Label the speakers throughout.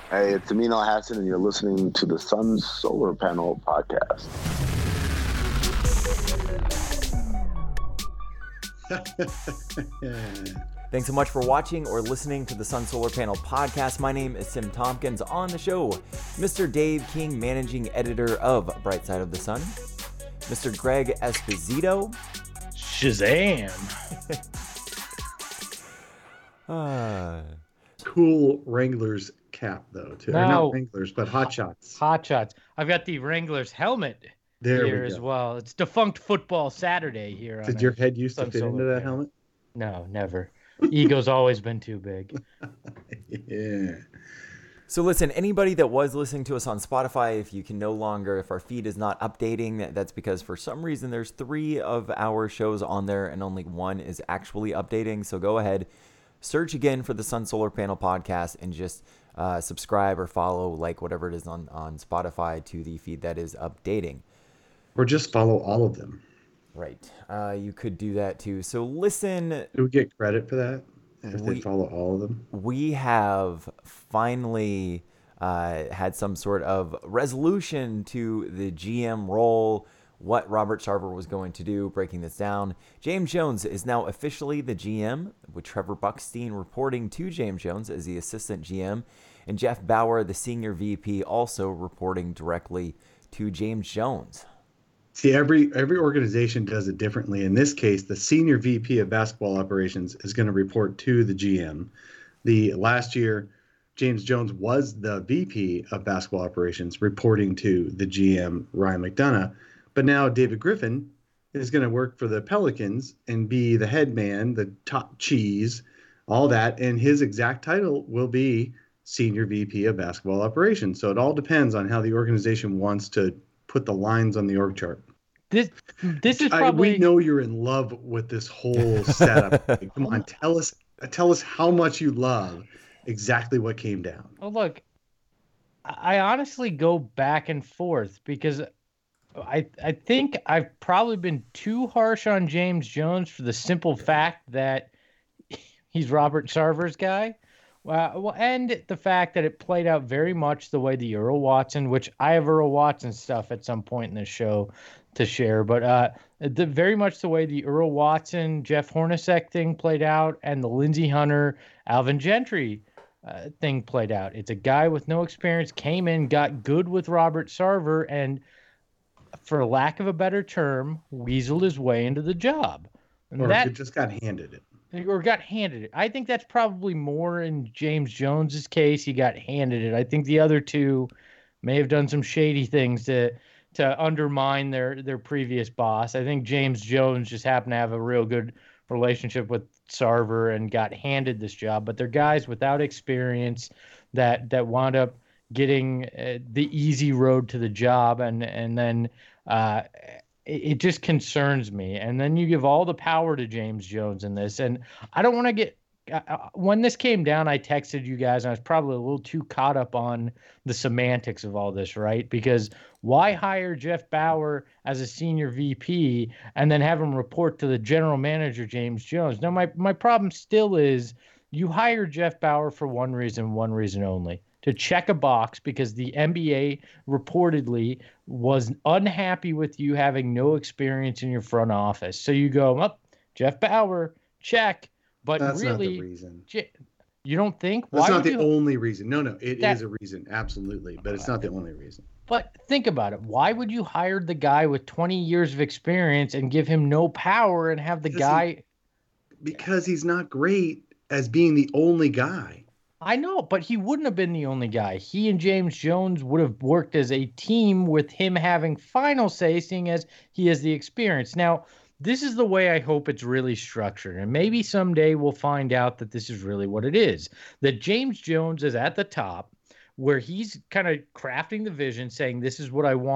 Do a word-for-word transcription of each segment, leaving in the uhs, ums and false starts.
Speaker 1: Hey, it's Amin Al-Hassan, and you're listening to the Sun Solar Panel Podcast.
Speaker 2: Thanks so much for watching or listening to the Sun Solar Panel Podcast. My name is Tim Tompkins. On the show, Mister Dave King, managing editor of Bright Side of the Sun. Mister Greg Esposito.
Speaker 3: Shazam!
Speaker 2: uh,
Speaker 4: cool Wranglers cap, though, too.
Speaker 3: No.
Speaker 4: Or not Wranglers, but Hot Shots.
Speaker 3: Hot Shots. I've got the Wranglers helmet
Speaker 4: there
Speaker 3: here
Speaker 4: we
Speaker 3: as
Speaker 4: go.
Speaker 3: well. It's Defunct Football Saturday here.
Speaker 4: Did
Speaker 3: on
Speaker 4: your head used to
Speaker 3: Sun
Speaker 4: fit
Speaker 3: Solar
Speaker 4: into that
Speaker 3: Panel.
Speaker 4: helmet?
Speaker 3: No, never. Ego's always been too big.
Speaker 4: Yeah.
Speaker 2: So listen, anybody that was listening to us on Spotify, if you can no longer, if our feed is not updating, that's because for some reason there's three of our shows on there and only one is actually updating. So go ahead, search again for the Sun Solar Panel Podcast and just uh, subscribe or follow, like whatever it is on, on Spotify to the feed that is updating.
Speaker 4: Or just follow all of them.
Speaker 2: Right. Uh, you could do that too. So listen.
Speaker 4: Do we get credit for that? If
Speaker 2: We-
Speaker 4: they follow all of them?
Speaker 2: We have finally uh, had some sort of resolution to the G M role, what Robert Sarver was going to do, breaking this down. James Jones is now officially the G M, with Trevor Buckstein reporting to James Jones as the assistant G M, and Jeff Bauer, the senior V P, also reporting directly to James Jones.
Speaker 4: See, every every organization does it differently. In this case, the senior V P of basketball operations is going to report to the G M. The last year, James Jones was the V P of basketball operations, reporting to the G M, Ryan McDonough. But now David Griffin is going to work for the Pelicans and be the head man, the top cheese, all that. And his exact title will be senior V P of basketball operations. So it all depends on how the organization wants to put the lines on the org chart.
Speaker 3: This this is
Speaker 4: I,
Speaker 3: probably
Speaker 4: we know you're in love with this whole setup. Come on, tell us tell us how much you love exactly what came down.
Speaker 3: Oh, look, I honestly go back and forth because I I think I've probably been too harsh on James Jones for the simple fact that he's Robert Sarver's guy. Well, well, and the fact that it played out very much the way the Earl Watson, which I have Earl Watson stuff at some point in the show to share, but uh, the very much the way the Earl Watson, Jeff Hornacek thing played out, and the Lindsey Hunter, Alvin Gentry uh, thing played out. It's a guy with no experience, came in, got good with Robert Sarver, and for lack of a better term, weaseled his way into the job. And
Speaker 4: Or
Speaker 3: that
Speaker 4: it just got handed it.
Speaker 3: or got handed it. I think that's probably more in James Jones's case. He got handed it. I think the other two may have done some shady things to to undermine their their previous boss. I think James Jones just happened to have a real good relationship with Sarver and got handed this job. But they're guys without experience that that wound up getting uh, the easy road to the job, and and then uh, it, it just concerns me. And then you give all the power to James Jones in this, and I don't want to get. Uh, when this came down, I texted you guys, and I was probably a little too caught up on the semantics of all this, right? Because why hire Jeff Bauer as a senior V P and then have him report to the general manager, James Jones? Now, my, my problem still is you hire Jeff Bauer for one reason, one reason only, to check a box because the N B A reportedly was unhappy with you having no experience in your front office. So you go, up, oh, Jeff Bauer, check. But
Speaker 4: That's
Speaker 3: really,
Speaker 4: not the reason.
Speaker 3: You don't think?
Speaker 4: That's
Speaker 3: Why
Speaker 4: not the
Speaker 3: you...
Speaker 4: only reason. No, no, it is
Speaker 3: that...
Speaker 4: a reason, absolutely, but it's not the only reason.
Speaker 3: But think about it. Why would you hire the guy with twenty years of experience and give him no power and have the
Speaker 4: because
Speaker 3: guy?
Speaker 4: He, because he's not great as being the only guy.
Speaker 3: I know, but he wouldn't have been the only guy. He and James Jones would have worked as a team with him having final say, seeing as he has the experience. Now, this is the way I hope it's really structured. And maybe someday we'll find out that this is really what it is. That James Jones is at the top where he's kind of crafting the vision, saying, this is what I want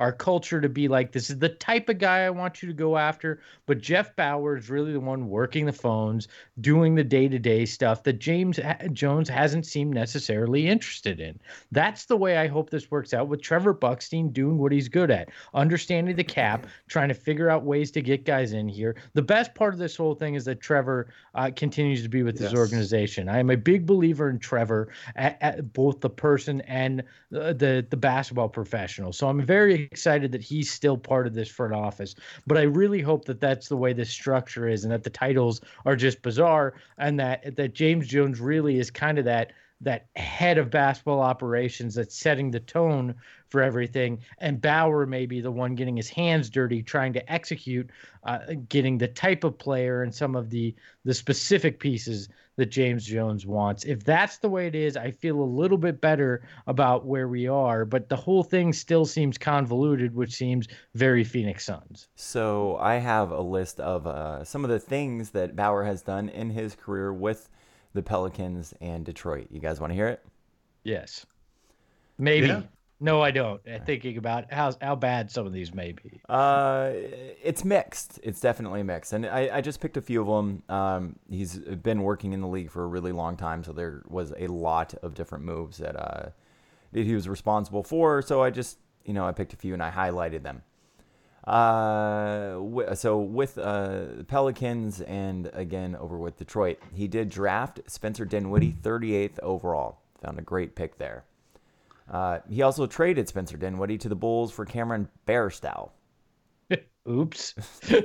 Speaker 3: our culture to be like, this is the type of guy I want you to go after. But Jeff Bauer is really the one working the phones, doing the day-to-day stuff that James Jones hasn't seemed necessarily interested in. That's the way I hope this works out, with Trevor Buckstein doing what he's good at, understanding the cap, trying to figure out ways to get guys in here. The best part of this whole thing is that Trevor uh, continues to be with
Speaker 4: Yes.
Speaker 3: his organization. I am a big believer in Trevor, at, at both the person and the, the the basketball professional. So I'm very excited that he's still part of this front office. But I really hope that that's the way this structure is, and that the titles are just bizarre, and that that James Jones really is kind of that that head of basketball operations that's setting the tone for everything, and Bauer may be the one getting his hands dirty, trying to execute, uh, getting the type of player and some of the the specific pieces that James Jones wants. If that's the way it is, I feel a little bit better about where we are, but the whole thing still seems convoluted, which seems very Phoenix Suns.
Speaker 2: So I have a list of uh, some of the things that Bauer has done in his career with the Pelicans and Detroit. You guys want to hear it?
Speaker 3: Yes. Maybe.
Speaker 4: Yeah.
Speaker 3: No, I don't. I'm thinking about how how bad some of these may be.
Speaker 2: Uh, it's mixed. It's definitely mixed. And I, I just picked a few of them. Um, he's been working in the league for a really long time, so there was a lot of different moves that uh, that he was responsible for. So I just, you know, I picked a few and I highlighted them. Uh, w- so with uh, the Pelicans and again over with Detroit, he did draft Spencer Dinwiddie thirty-eighth overall. Found a great pick there. Uh, he also traded Spencer Dinwiddie to the Bulls for Cameron Bairstow.
Speaker 3: Oops.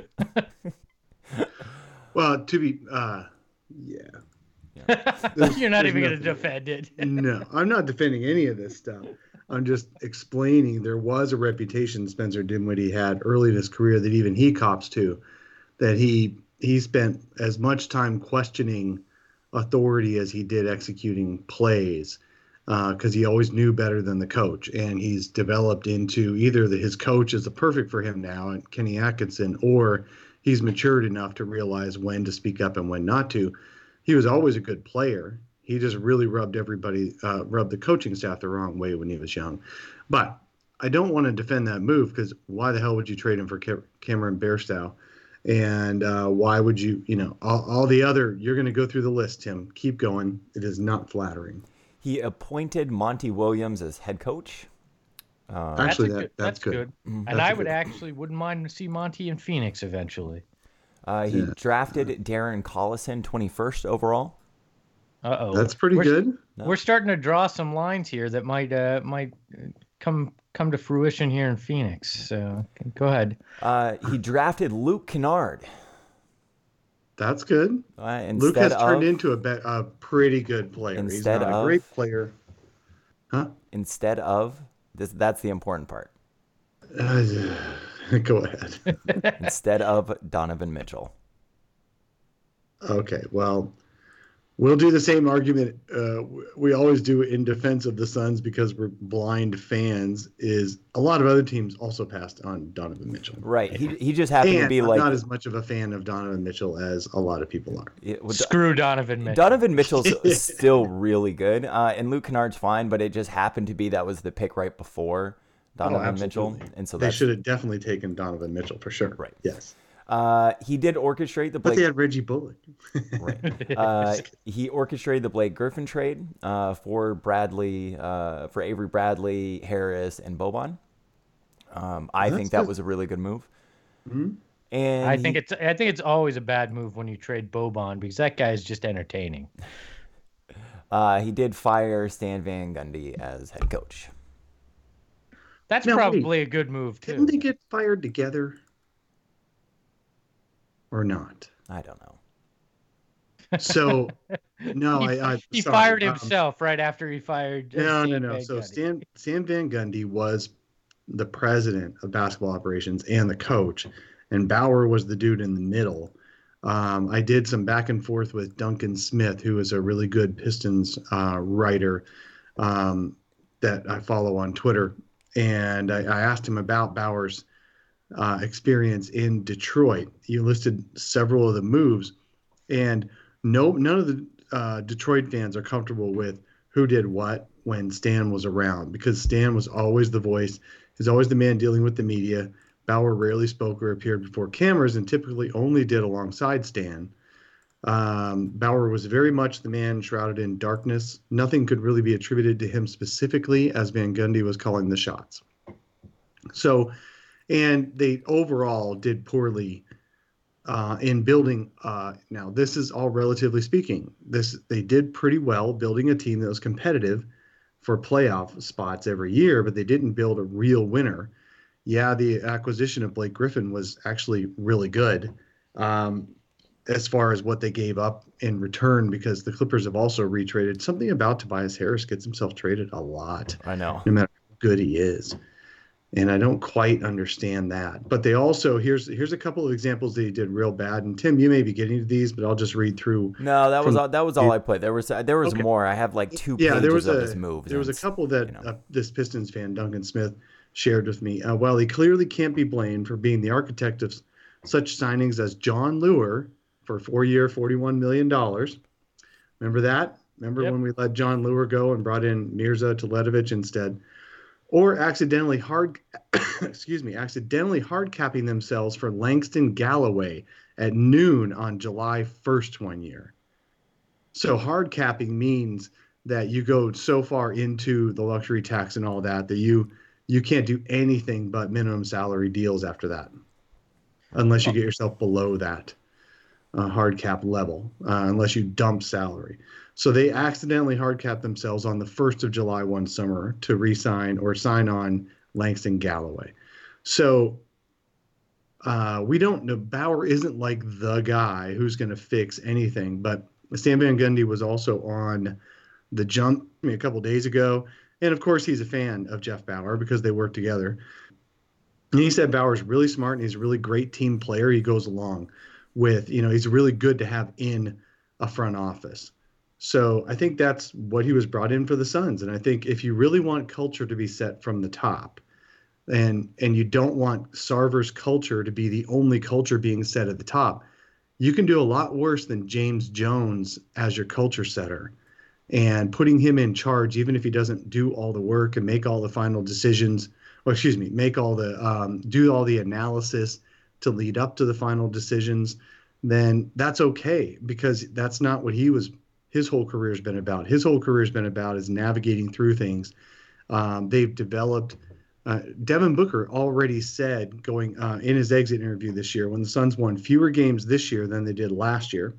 Speaker 4: Well, to be, uh, yeah.
Speaker 3: You're not
Speaker 4: there's
Speaker 3: even going to
Speaker 4: nothing.
Speaker 3: defend it.
Speaker 4: No, I'm not defending any of this stuff. I'm just explaining there was a reputation Spencer Dinwiddie had early in his career that even he cops to, that he he spent as much time questioning authority as he did executing plays, because uh, he always knew better than the coach. And he's developed into either that his coach is the perfect for him now, and Kenny Atkinson, or he's matured enough to realize when to speak up and when not to. He was always a good player. He just really rubbed everybody, uh, rubbed the coaching staff the wrong way when he was young. But I don't want to defend that move, because why the hell would you trade him for Cam- Cameron Bairstow? And uh, why would you, you know, all, all the other, you're going to go through the list, Tim. Keep going. It is not flattering.
Speaker 2: He appointed Monty Williams as head coach. Uh,
Speaker 4: Actually,
Speaker 3: a
Speaker 4: that,
Speaker 3: good-
Speaker 4: that's good.
Speaker 3: And
Speaker 4: That's
Speaker 3: I
Speaker 4: a
Speaker 3: would
Speaker 4: good-
Speaker 3: actually wouldn't mind to see Monty in Phoenix eventually.
Speaker 2: uh, he
Speaker 4: Yeah.
Speaker 2: drafted Darren Collison twenty-first overall.
Speaker 3: Uh-oh.
Speaker 4: That's pretty
Speaker 3: We're-
Speaker 4: good.
Speaker 3: We're starting to draw some lines here that might uh, might uh, come come to fruition here in Phoenix. So go ahead.
Speaker 2: Uh, he drafted Luke Kennard.
Speaker 4: That's good.
Speaker 2: Uh, instead
Speaker 4: Luke has
Speaker 2: of,
Speaker 4: turned into a, be- a pretty good player. He's
Speaker 2: Instead
Speaker 4: not a
Speaker 2: of-
Speaker 4: great player. Huh?
Speaker 2: instead of this. That's the important part.
Speaker 4: Uh, go ahead.
Speaker 2: Instead of Donovan Mitchell.
Speaker 4: Okay, well, we'll do the same argument uh, we always do in defense of the Suns, because we're blind fans, is a lot of other teams also passed on Donovan Mitchell.
Speaker 2: Right. He he just happened
Speaker 4: And
Speaker 2: to be
Speaker 4: I'm
Speaker 2: like
Speaker 4: not as much of a fan of Donovan Mitchell as a lot of people are.
Speaker 2: it- with-
Speaker 3: Screw Donovan Mitchell.
Speaker 2: Donovan Mitchell's still really good, uh, and Luke Kennard's fine, but it just happened to be that was the pick right before Donovan
Speaker 4: Oh,
Speaker 2: Mitchell,
Speaker 4: absolutely.
Speaker 2: and so
Speaker 4: They
Speaker 2: that's
Speaker 4: should have definitely taken Donovan Mitchell for sure.
Speaker 2: Right.
Speaker 4: Yes.
Speaker 2: uh, he did orchestrate the
Speaker 4: But
Speaker 2: Blake.
Speaker 4: they had Reggie Bullock.
Speaker 2: Right. Uh, he orchestrated the Blake Griffin trade uh, for Bradley, uh, for Avery Bradley, Harris, and Boban. Um, I
Speaker 4: That's
Speaker 2: think that
Speaker 4: good.
Speaker 2: was a really good move.
Speaker 4: Mhm.
Speaker 2: And
Speaker 3: I think
Speaker 2: he-
Speaker 3: it's I think it's always a bad move when you trade Boban, because that guy is just entertaining.
Speaker 2: uh, he did fire Stan Van Gundy as head coach.
Speaker 3: That's
Speaker 4: Now, wait.
Speaker 3: probably a good move too.
Speaker 4: Didn't they get fired together? Or not?
Speaker 2: I don't know.
Speaker 4: So, no,
Speaker 3: he,
Speaker 4: I, I
Speaker 3: he
Speaker 4: sorry,
Speaker 3: fired
Speaker 4: um,
Speaker 3: himself right after he fired. uh,
Speaker 4: No, no,
Speaker 3: Stan
Speaker 4: no.
Speaker 3: Van
Speaker 4: So
Speaker 3: Gundy.
Speaker 4: Stan Stan Van Gundy was the president of basketball operations and the coach, and Bauer was the dude in the middle. Um, I did some back and forth with Duncan Smith, who is a really good Pistons uh, writer um, that I follow on Twitter, and I, I asked him about Bauer's uh, experience in Detroit. He listed several of the moves, and no, none of the uh, Detroit fans are comfortable with who did what when Stan was around, because Stan was always the voice. He's always the man dealing with the media. Bauer rarely spoke or appeared before cameras and typically only did alongside Stan. Um, Bauer was very much the man shrouded in darkness. Nothing could really be attributed to him specifically, as Van Gundy was calling the shots. So, and they overall did poorly uh, in building. Uh, now, this is all relatively speaking. This they did pretty well building a team that was competitive for playoff spots every year, but they didn't build a real winner. Yeah, the acquisition of Blake Griffin was actually really good. Um, as far as what they gave up in return, because the Clippers have also retraded. Something about Tobias Harris gets himself traded a lot.
Speaker 2: I know.
Speaker 4: No matter how good he is. And I don't quite understand that. But they also, here's here's a couple of examples that he did real bad. And Tim, you may be getting to these, but I'll just read through.
Speaker 2: No, that
Speaker 4: from,
Speaker 2: was all, that was all I put. There was there was
Speaker 4: okay.
Speaker 2: more. I have like two
Speaker 4: yeah,
Speaker 2: pages
Speaker 4: there was
Speaker 2: of
Speaker 4: a,
Speaker 2: his moves.
Speaker 4: There was a couple that
Speaker 2: you know.
Speaker 4: uh, this Pistons fan, Duncan Smith, shared with me. Uh, while he clearly can't be blamed for being the architect of such signings as John Leuer, for four-year, forty-one million dollars. Remember that? Remember yep. when we let John Leuer go and brought in Mirza Teletovic instead? Or accidentally hard, excuse me, accidentally hard capping themselves for Langston Galloway at noon on July first one year. So hard capping means that you go so far into the luxury tax and all that that you you can't do anything but minimum salary deals after that, unless you get yourself below that. Uh, hard cap level, uh, unless you dump salary. So they accidentally hard capped themselves on the first of July one summer to re-sign or sign on Langston Galloway. So uh, we don't know. Bauer isn't like the guy who's going to fix anything, but Stan Van Gundy was also on the jump I mean, a couple days ago. And of course, he's a fan of Jeff Bauer because they work together. And he said Bauer's really smart and he's a really great team player. He goes along with, you know, he's really good to have in a front office. So I think that's what he was brought in for the Suns. And I think if you really want culture to be set from the top and and you don't want Sarver's culture to be the only culture being set at the top, you can do a lot worse than James Jones as your culture setter. And putting him in charge, even if he doesn't do all the work and make all the final decisions, or excuse me, make all the, um, do all the analysis to lead up to the final decisions, then that's okay, because that's not what he was, his whole career has been about. His whole career has been about is navigating through things. Um, they've developed, uh, Devin Booker already said going uh, in his exit interview this year, when the Suns won fewer games this year than they did last year,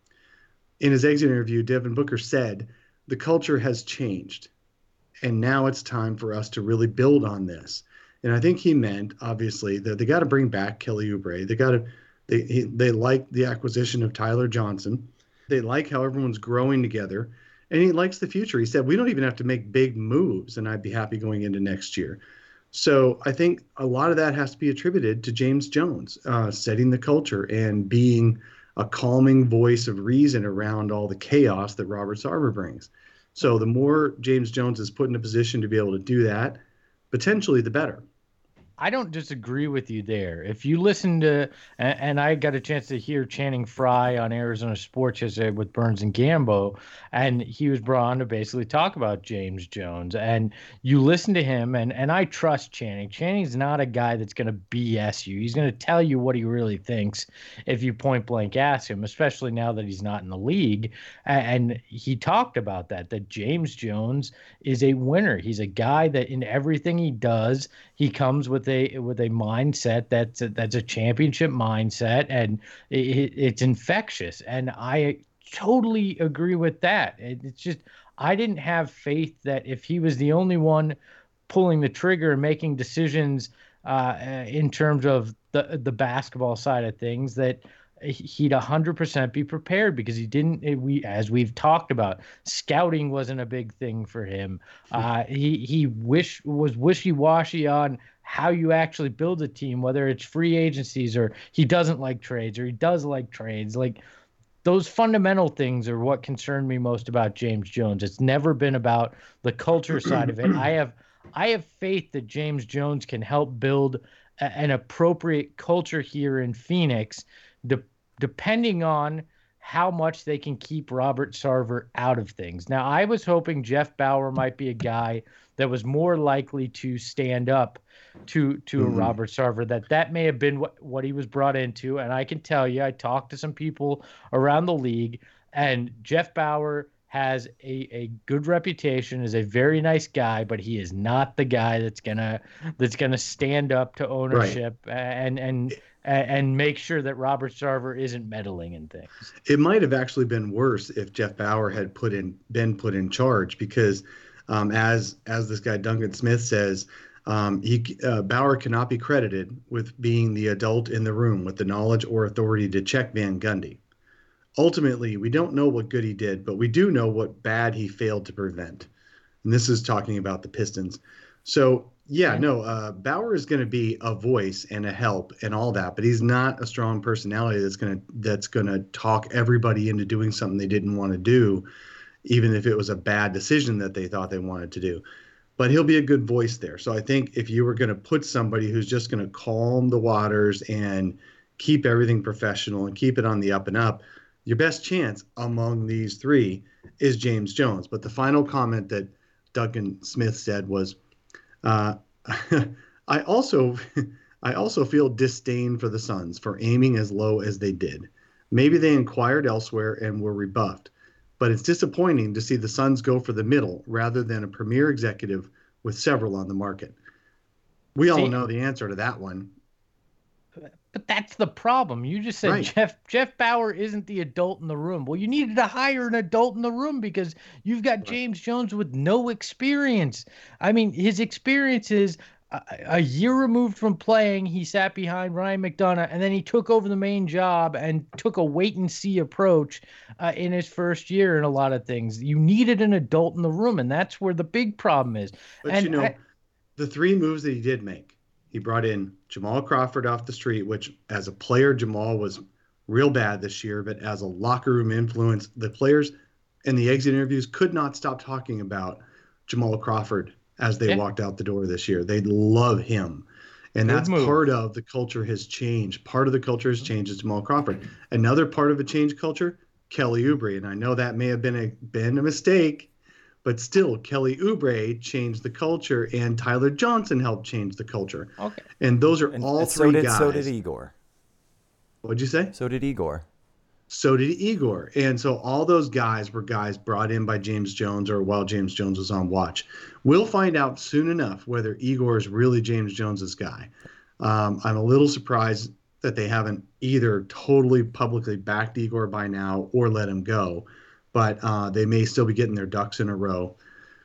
Speaker 4: in his exit interview, Devin Booker said, the culture has changed, and now it's time for us to really build on this. And I think he meant, obviously, that they got to bring back Kelly Oubre. They got to, they he, they like the acquisition of Tyler Johnson. They like how everyone's growing together, and he likes the future. He said, we don't even have to make big moves, and I'd be happy going into next year. So I think a lot of that has to be attributed to James Jones, uh, setting the culture and being a calming voice of reason around all the chaos that Robert Sarver brings. So the more James Jones is put in a position to be able to do that, potentially the better.
Speaker 3: I don't disagree with you there. If you listen to, and, and I got a chance to hear Channing Frye on Arizona Sports yesterday with Burns and Gambo, and he was brought on to basically talk about James Jones. And you listen to him, and, and I trust Channing. Channing's not a guy that's going to B S you. He's going to tell you what he really thinks if you point blank ask him, especially now that he's not in the league. And, and he talked about that, that James Jones is a winner. He's a guy that in everything he does, he comes with a with a mindset that's a, that's a championship mindset, and it, it's infectious. And I totally agree with that. It, it's just I didn't have faith that if he was the only one pulling the trigger and making decisions uh, in terms of the the basketball side of things, that he'd one hundred percent be prepared, because he didn't, we, as we've talked about, scouting wasn't a big thing for him. Uh, he, he wish was wishy-washy on how you actually build a team, whether it's free agencies or he doesn't like trades or he does like trades. Like, those fundamental things are what concerned me most about James Jones. It's never been about the culture side of it. I have, I have faith that James Jones can help build a, an appropriate culture here in Phoenix, De- depending on how much they can keep Robert Sarver out of things. Now, I was hoping Jeff Bauer might be a guy that was more likely to stand up to to
Speaker 4: Mm-hmm.
Speaker 3: a Robert Sarver, that that may have been what, what he was brought into. And I can tell you, I talked to some people around the league, and Jeff Bauer has a, a good reputation, is a very nice guy, but he is not the guy that's gonna that's gonna stand up to ownership right. and and and make sure that Robert Sarver isn't meddling in things.
Speaker 4: It might have actually been worse if Jeff Bauer had put in been put in charge, because um, as as this guy Duncan Smith says, um, he uh, Bauer cannot be credited with being the adult in the room with the knowledge or authority to check Van Gundy. Ultimately, we don't know what good he did, but we do know what bad he failed to prevent. And this is talking about the Pistons. So, yeah, yeah. no, uh, Bauer is going to be a voice and a help and all that, but he's not a strong personality that's going to that's going to talk everybody into doing something they didn't want to do, even if it was a bad decision that they thought they wanted to do. But he'll be a good voice there. So I think if you were going to put somebody who's just going to calm the waters and keep everything professional and keep it on the up and up, your best chance among these three is James Jones. But the final comment that Duncan Smith said was, uh, I also I also feel disdain for the Suns for aiming as low as they did. Maybe they inquired elsewhere and were rebuffed. But it's disappointing to see the Suns go for the middle rather than a premier executive with several on the market. We all see, know the answer to that one.
Speaker 3: But that's the problem. You just said right. Jeff Jeff Bauer isn't the adult in the room. Well, you needed to hire an adult in the room because you've got right. James Jones with no experience. I mean, his experience is a, a year removed from playing. He sat behind Ryan McDonough, and then he took over the main job and took a wait-and-see approach uh, in his first year in a lot of things. You needed an adult in the room, and that's where the big problem is.
Speaker 4: But,
Speaker 3: and
Speaker 4: you know,
Speaker 3: I,
Speaker 4: the three moves that he did make, he brought in Jamal Crawford off the street, which as a player, Jamal was real bad this year, but as a locker room influence, the players in the exit interviews could not stop talking about Jamal Crawford as they yeah. walked out the door this year. They love him. And Good that's move. Part of the culture has changed. Part of the culture has changed is Jamal Crawford. Another part of a changed culture, Kelly Oubre. And I know that may have been a been a mistake, but still, Kelly Oubre changed the culture, and Tyler Johnson helped change the culture.
Speaker 3: Okay.
Speaker 4: And those are
Speaker 2: and,
Speaker 4: all
Speaker 2: and
Speaker 4: three
Speaker 2: so did,
Speaker 4: guys.
Speaker 2: So did Igor.
Speaker 4: What'd you say?
Speaker 2: So did Igor.
Speaker 4: So did Igor. And so all those guys were guys brought in by James Jones or while James Jones was on watch. We'll find out soon enough whether Igor is really James Jones's guy. Um, I'm a little surprised that they haven't either totally publicly backed Igor by now or let him go. But uh, they may still be getting their ducks in a row.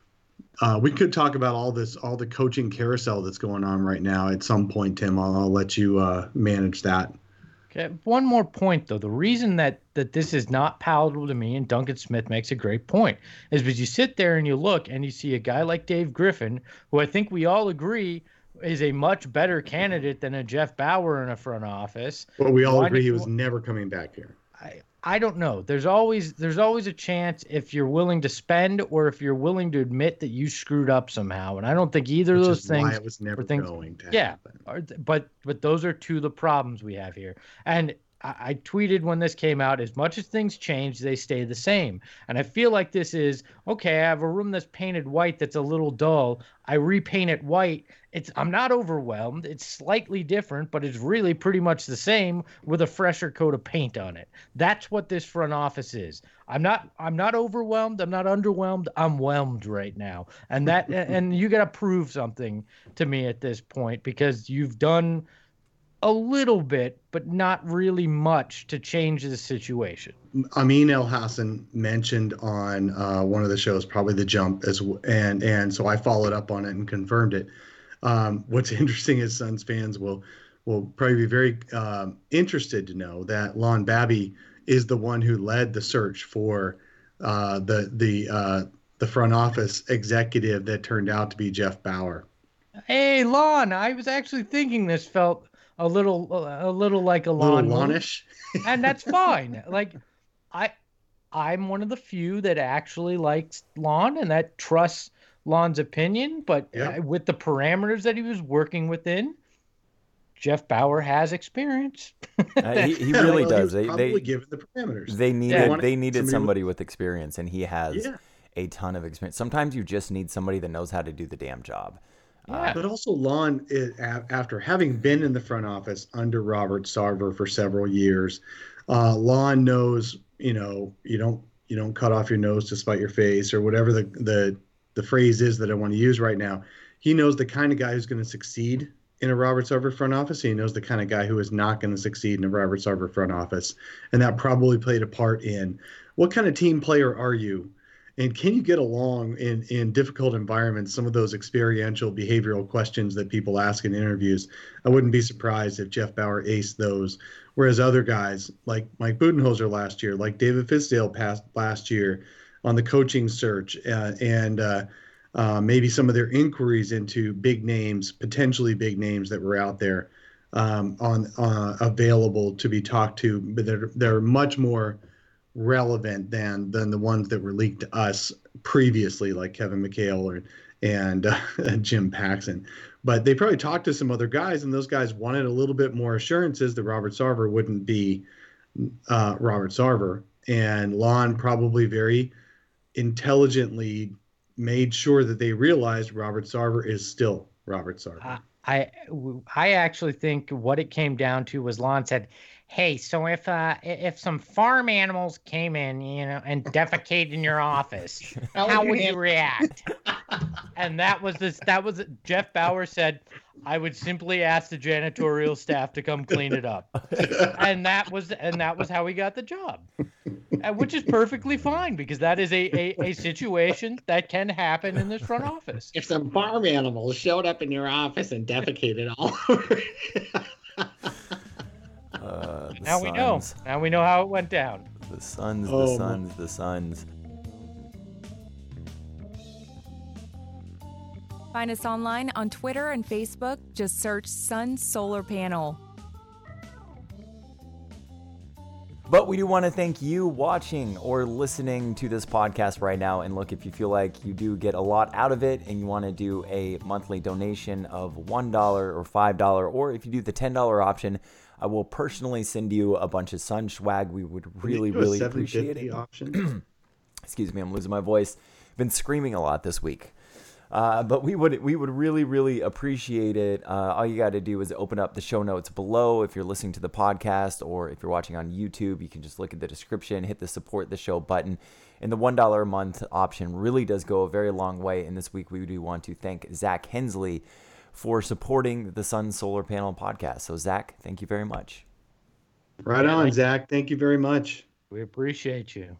Speaker 4: Uh, we could talk about all this, all the coaching carousel that's going on right now at some point, Tim. I'll, I'll let you uh, manage that.
Speaker 3: Okay. One more point, though. The reason that, that this is not palatable to me, and Duncan Smith makes a great point, is because you sit there and you look and you see a guy like Dave Griffin, who I think we all agree is a much better candidate than a Jeff Bauer in a front office.
Speaker 4: Well, we all Why agree did, he was never coming back here.
Speaker 3: I, I don't know. There's always there's always a chance if you're willing to spend or if you're willing to admit that you screwed up somehow. And I don't think either
Speaker 4: Which
Speaker 3: of those
Speaker 4: is
Speaker 3: things.
Speaker 4: Why it was never
Speaker 3: things,
Speaker 4: going to
Speaker 3: yeah,
Speaker 4: happen.
Speaker 3: Are, but but those are two of the problems we have here. And I, I tweeted when this came out, as much as things change, they stay the same. And I feel like this is okay. I have a room that's painted white that's a little dull. I repaint it white. It's I'm not overwhelmed. It's slightly different, but it's really pretty much the same with a fresher coat of paint on it. That's what this front office is. I'm not I'm not overwhelmed. I'm not underwhelmed. I'm whelmed right now. And that and you got to prove something to me at this point because you've done a little bit, but not really much to change the situation.
Speaker 4: Amin El Hassan mentioned on uh, one of the shows, probably The Jump, as w- and and so I followed up on it and confirmed it. Um, what's interesting is Suns fans will will probably be very um, interested to know that Lon Babby is the one who led the search for uh, the the uh, the front office executive that turned out to be Jeff Bauer.
Speaker 3: Hey, Lon, I was actually thinking this felt a little a little like a Lon,
Speaker 4: little Lonish,
Speaker 3: and that's fine. Like I I'm one of the few that actually likes Lon and that trusts Lon's opinion, but
Speaker 4: yep.
Speaker 3: uh, with the parameters that he was working within, Jeff Bauer has experience.
Speaker 2: uh, he, he really
Speaker 4: well,
Speaker 2: does.
Speaker 4: He
Speaker 2: they they
Speaker 4: given the parameters.
Speaker 2: They needed
Speaker 4: yeah.
Speaker 2: they needed
Speaker 4: somebody,
Speaker 2: somebody with experience, and he has.
Speaker 4: Yeah.
Speaker 2: a ton of experience. Sometimes you just need somebody that knows how to do the damn job.
Speaker 3: Yeah.
Speaker 4: But also Lon, it, after having been in the front office under Robert Sarver for several years, uh, Lon knows, you know, you don't you don't cut off your nose to spite your face, or whatever the the the phrase is that I want to use right now. He knows the kind of guy who's going to succeed in a Robert Sarver front office. He knows the kind of guy who is not going to succeed in a Robert Sarver front office, and that probably played a part in what kind of team player are you. And can you get along in, in difficult environments? Some of those experiential behavioral questions that people ask in interviews, I wouldn't be surprised if Jeff Bauer aced those. Whereas other guys like Mike Budenholzer last year, like David Fizdale passed last year on the coaching search, uh, and uh, uh, maybe some of their inquiries into big names, potentially big names that were out there um, on uh, available to be talked to, but they're, they're much more relevant than than the ones that were leaked to us previously, like Kevin McHale or and uh, Jim Paxson. But they probably talked to some other guys, and those guys wanted a little bit more assurances that Robert Sarver wouldn't be uh, Robert Sarver. And Lon probably very intelligently made sure that they realized Robert Sarver is still Robert Sarver.
Speaker 3: Uh, I I actually think what it came down to was Lon said, "Hey, so if uh, if some farm animals came in, you know, and defecated in your office, how would you react?" And that was this. That was Jeff Bauer said, "I would simply ask the janitorial staff to come clean it up," and that was and that was how he got the job, and, which is perfectly fine because that is a, a a situation that can happen in this front office.
Speaker 5: If some farm animals showed up in your office and defecated all over.
Speaker 2: Uh,
Speaker 3: Now we know.
Speaker 2: Suns.
Speaker 3: Now we know how it went down.
Speaker 2: The Suns, the
Speaker 4: Oh,
Speaker 2: Suns, the Suns.
Speaker 6: Find us online on Twitter and Facebook. Just search Sun Solar Panel.
Speaker 2: But we do want to thank you watching or listening to this podcast right now. And look, if you feel like you do get a lot out of it and you want to do a monthly donation of one dollar or five dollars, or if you do the ten dollars option, I will personally send you a bunch of Sun swag. We would really, really appreciate it.
Speaker 4: Option?
Speaker 2: Excuse me, I'm losing my voice. Been screaming a lot this week. Uh, but we would we would really, really appreciate it. Uh, all you got to do is open up the show notes below. If you're listening to the podcast or if you're watching on YouTube, you can just look at the description, hit the support the show button. And the one dollar a month option really does go a very long way. And this week we do want to thank Zach Hensley for supporting the Sun Solar Panel podcast. So Zach, thank you very much.
Speaker 4: Right on, Zach. Thank you very much.
Speaker 3: We appreciate you.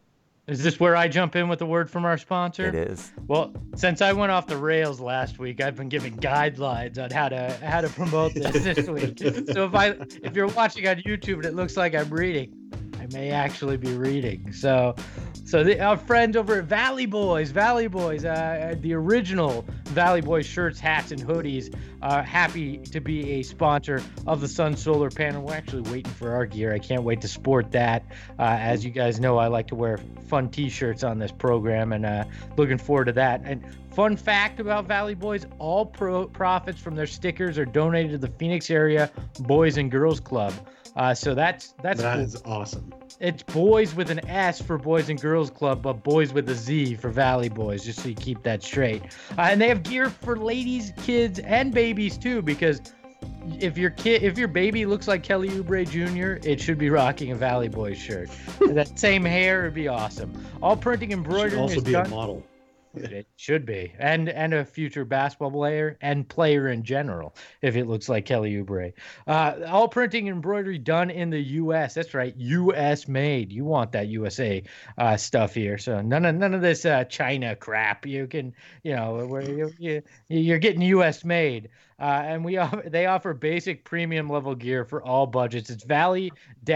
Speaker 3: Is this where I jump in with a word from our sponsor?
Speaker 2: It is.
Speaker 3: Well, since I went off the rails last week, I've been giving guidelines on how to how to promote this this week. So if I if you're watching on YouTube and it looks like I'm reading, I may actually be reading. So so the, our friends over at Valley Boys, Valley Boys, uh, the original Valley Boys shirts, hats, and hoodies, are happy to be a sponsor of the Sun Solar Panel. We're actually waiting for our gear. I can't wait to sport that. Uh, as you guys know, I like to wear fun t-shirts on this program, and uh, looking forward to that. And fun fact about Valley Boys, all pro- profits from their stickers are donated to the Phoenix area Boys and Girls Club. Uh, so that's that's
Speaker 4: That
Speaker 3: cool.
Speaker 4: is awesome.
Speaker 3: It's boys with an S for Boys and Girls Club, but boys with a Z for Valley Boys, just so you keep that straight. Uh, and they have gear for ladies, kids, and babies too, because if your kid, if your baby looks like Kelly Oubre Junior, it should be rocking a Valley Boys shirt. That same hair would be awesome. All printing and
Speaker 4: Should
Speaker 3: embroidering
Speaker 4: also
Speaker 3: is
Speaker 4: be
Speaker 3: done.
Speaker 4: a model.
Speaker 3: It should be, and and a future basketball player and player in general, if it looks like Kelly Oubre. Uh, all printing and embroidery done in the U S. That's right, U S made. You want that U S A uh, stuff here. So none of none of this uh, China crap. You can, you know, where you, you you're getting U S made. Uh, and we offer, they offer basic premium level gear for all budgets. It's Valley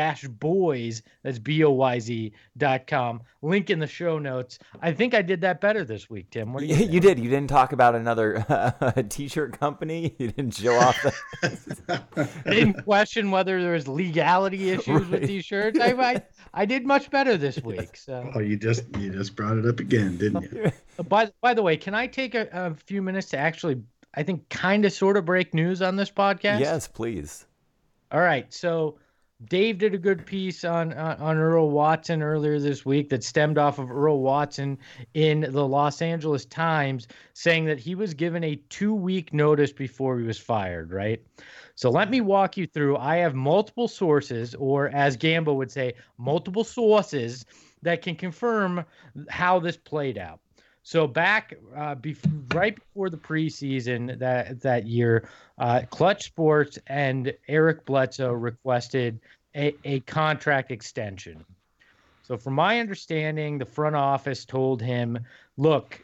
Speaker 3: Boys, that's B O Y Z dot com. Link in the show notes. I think I did that better this week, Tim. What do you
Speaker 2: You,
Speaker 3: think?
Speaker 2: you did. You didn't talk about another uh, t-shirt company. You didn't show off. The...
Speaker 3: I didn't question whether there was legality issues
Speaker 2: Right.
Speaker 3: with these shirts. I, I I did much better this week. So,
Speaker 4: Oh, you just you just brought it up again, didn't you?
Speaker 3: by by the way, can I take a, a few minutes to actually, I think, kind of sort of break news on this podcast?
Speaker 2: Yes, please.
Speaker 3: All right. So Dave did a good piece on, on on Earl Watson earlier this week that stemmed off of Earl Watson in the Los Angeles Times, saying that he was given a two-week notice before he was fired, right? So let me walk you through. I have multiple sources, or as Gambo would say, multiple sources that can confirm how this played out. So back uh, bef- right before the preseason that that year, uh, Clutch Sports and Eric Bledsoe requested a, a contract extension. So from my understanding, the front office told him, look,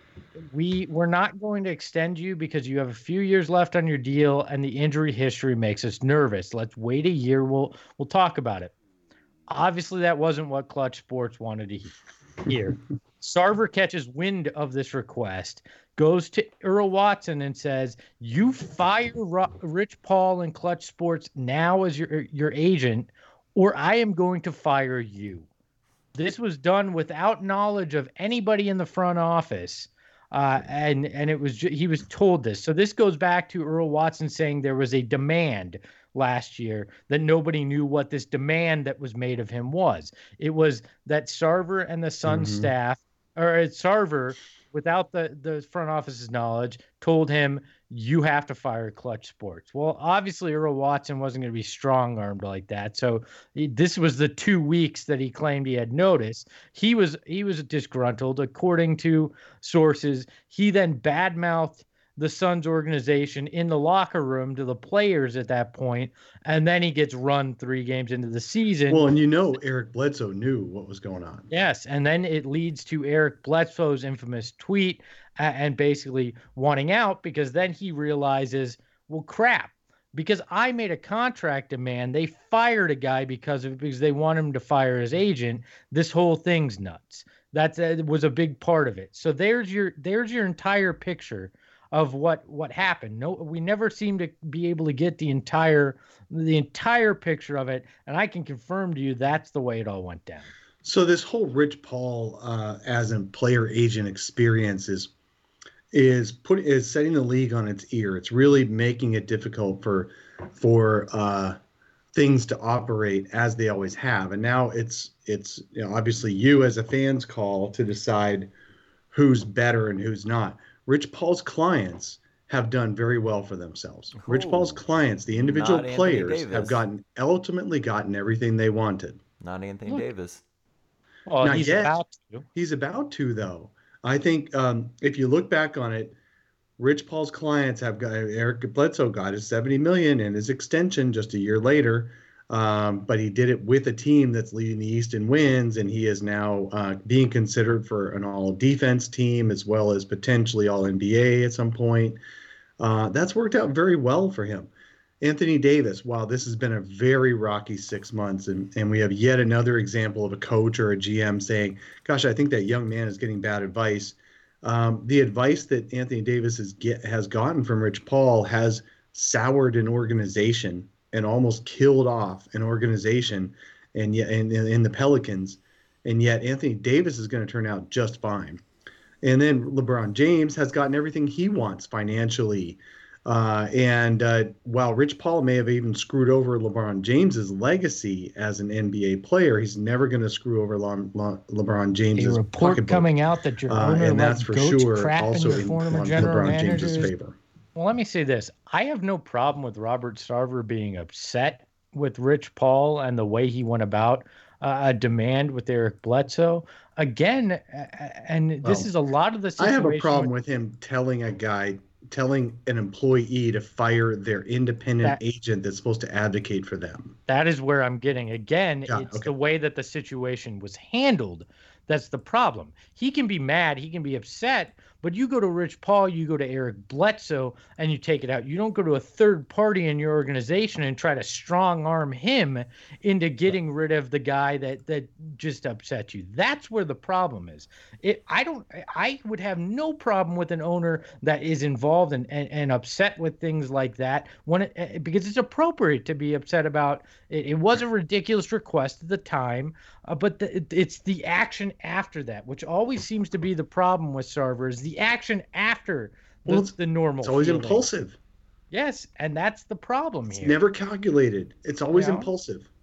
Speaker 3: we, we're not going to extend you because you have a few years left on your deal and the injury history makes us nervous. Let's wait a year. We'll, we'll talk about it. Obviously, that wasn't what Clutch Sports wanted to hear. Sarver catches wind of this request, goes to Earl Watson and says, you fire Ro- Rich Paul and Clutch Sports now as your, your agent, or I am going to fire you. This was done without knowledge of anybody in the front office. Uh, and, and it was, he was told this. So this goes back to Earl Watson saying there was a demand last year that nobody knew what this demand that was made of him was. It was that Sarver and the Sun
Speaker 4: Mm-hmm.
Speaker 3: staff, or Sarver, without the, the front office's knowledge, told him, you have to fire Clutch Sports. Well, obviously Earl Watson wasn't going to be strong-armed like that. So he, this was the two weeks that he claimed he had notice. He was he was disgruntled. According to sources, he then badmouthed the Suns organization in the locker room to the players at that point, and then he gets run three games into the season.
Speaker 4: Well, and you know Eric Bledsoe knew what was going on.
Speaker 3: Yes, and then it leads to Eric Bledsoe's infamous tweet uh, and basically wanting out, because then he realizes, well, crap, because I made a contract demand. They fired a guy because of because they want him to fire his agent. This whole thing's nuts. That uh, was a big part of it. So there's your there's your entire picture of what what happened. No, we never seem to be able to get the entire the entire picture of it, and I can confirm to you that's the way it all went down.
Speaker 4: So this whole Rich Paul uh, as a player agent experience is is put is setting the league on its ear. It's really making it difficult for for uh, things to operate as they always have. And now it's it's you know obviously you as a fan's call to decide who's better and who's not. Rich Paul's clients have done very well for themselves. Ooh, Rich Paul's clients, the individual players, have gotten ultimately gotten everything they wanted.
Speaker 2: Not Anthony
Speaker 3: Look.
Speaker 2: Davis.
Speaker 3: Well,
Speaker 4: Not
Speaker 3: he's
Speaker 4: yet.
Speaker 3: about to.
Speaker 4: He's about to, though. I think um, if you look back on it, Rich Paul's clients have got Eric Bledsoe got his seventy million dollars and his extension just a year later. Um, but he did it with a team that's leading the East in wins, and he is now uh, being considered for an all-defense team as well as potentially all-N B A at some point. Uh, that's worked out very well for him. Anthony Davis, wow, this has been a very rocky six months, and, and we have yet another example of a coach or a G M saying, gosh, I think that young man is getting bad advice. Um, the advice that Anthony Davis has, get, has gotten from Rich Paul has soured an organization and almost killed off an organization, and yet in, in the Pelicans, and yet Anthony Davis is going to turn out just fine. And then LeBron James has gotten everything he wants financially. Uh, and uh, while Rich Paul may have even screwed over LeBron James's legacy as an N B A player, he's never going to screw over Le- Le- LeBron James's
Speaker 3: A report
Speaker 4: pocketbook.
Speaker 3: coming out that your owner
Speaker 4: uh, and
Speaker 3: let
Speaker 4: that's for
Speaker 3: goats
Speaker 4: sure
Speaker 3: crap in
Speaker 4: also
Speaker 3: your
Speaker 4: in
Speaker 3: former
Speaker 4: on
Speaker 3: general
Speaker 4: LeBron James's
Speaker 3: manager's-
Speaker 4: favor.
Speaker 3: Well, let me say this. I have no problem with Robert Sarver being upset with Rich Paul and the way he went about uh, a demand with Eric Bledsoe. Again, uh, and this
Speaker 4: Well,
Speaker 3: is a lot of the
Speaker 4: I
Speaker 3: situation.
Speaker 4: have a problem with him telling a guy, telling an employee to fire their independent
Speaker 3: That-
Speaker 4: agent that's supposed to advocate for them.
Speaker 3: That is where I'm getting. Again,
Speaker 4: Got it,
Speaker 3: it's
Speaker 4: okay.
Speaker 3: the way that the situation was handled. That's the problem. He can be mad. He can be upset. But you go to Rich Paul, you go to Eric Bledsoe, and you take it out. You don't go to a third party in your organization and try to strong arm him into getting rid of the guy that that just upset you. That's where the problem is. It, I don't. I would have no problem with an owner that is involved and and, and upset with things like that when it, because it's appropriate to be upset about. It, it was a ridiculous request at the time, uh, but the, it, it's the action after that, which always seems to be the problem with Sarver, is the action after the,
Speaker 4: Well, it's-
Speaker 3: the normal.
Speaker 4: It's always
Speaker 3: feeling.
Speaker 4: impulsive.
Speaker 3: Yes, and that's the problem
Speaker 4: It's
Speaker 3: here.
Speaker 4: never calculated. It's always
Speaker 3: Yeah.
Speaker 4: impulsive.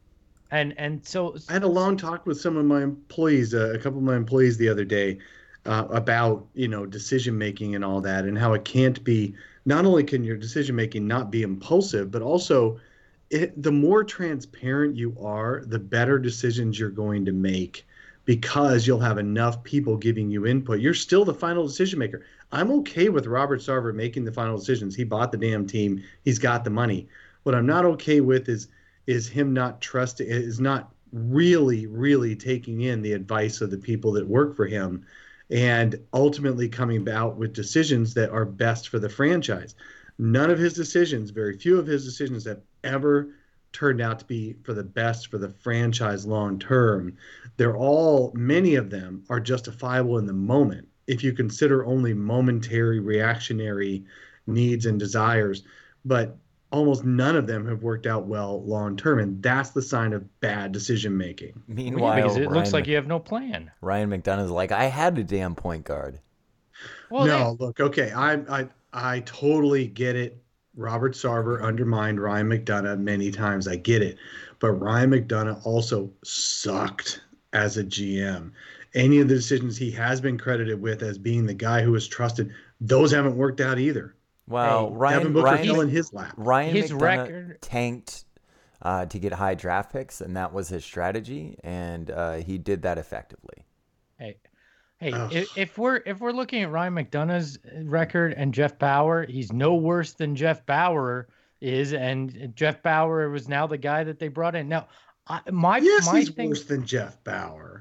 Speaker 3: And and so
Speaker 4: I had a long talk with some of my employees, uh, a couple of my employees the other day, uh, about you know decision making and all that, and how it can't be. Not only can your decision making not be impulsive, but also it, the more transparent you are, the better decisions you're going to make, because you'll have enough people giving you input. You're still the final decision maker. I'm okay with Robert Sarver making the final decisions. He bought the damn team. He's got the money. What I'm not okay with is is him not trusting, is not really, really taking in the advice of the people that work for him, and ultimately coming out with decisions that are best for the franchise. None of his decisions, very few of his decisions, have ever turned out to be for the best for the franchise long term. They're all, many of them are justifiable in the moment if you consider only momentary reactionary needs and desires, but almost none of them have worked out well long term, and that's the sign of bad decision making.
Speaker 2: Meanwhile,
Speaker 3: because it
Speaker 2: Ryan
Speaker 3: looks like
Speaker 2: Mc-
Speaker 3: you have no plan.
Speaker 2: Ryan McDonough's like, I had a damn point guard.
Speaker 3: Well,
Speaker 4: no, look, okay, I, I I totally get it. Robert Sarver undermined Ryan McDonough many times. I get it, but Ryan McDonough also sucked as a G M. Any of the decisions he has been credited with as being the guy who was trusted, those haven't worked out either.
Speaker 2: Well,
Speaker 3: Hey,
Speaker 2: Ryan
Speaker 4: Devin Booker
Speaker 2: Ryan,
Speaker 4: fell in his lap.
Speaker 2: Ryan
Speaker 3: His
Speaker 2: McDonough
Speaker 3: record-
Speaker 2: tanked uh, to get high draft picks, and that was his strategy, and uh, he did that effectively.
Speaker 3: Hey, hey,
Speaker 4: Ugh.
Speaker 3: if, if we're if we're looking at Ryan McDonough's record and Jeff Bauer, he's no worse than Jeff Bauer is, and Jeff Bauer was now the guy that they brought in. Now, I, my
Speaker 4: Yes,
Speaker 3: my
Speaker 4: he's
Speaker 3: thing,
Speaker 4: worse than Jeff Bauer.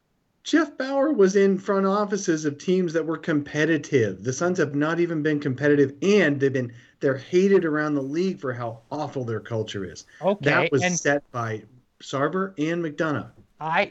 Speaker 4: Jeff Bauer was in front offices of teams that were competitive. The Suns have not even been competitive, and they've been they're hated around the league for how awful their culture is.
Speaker 3: okay,
Speaker 4: That was
Speaker 3: and
Speaker 4: set by Sarver and McDonough.
Speaker 3: I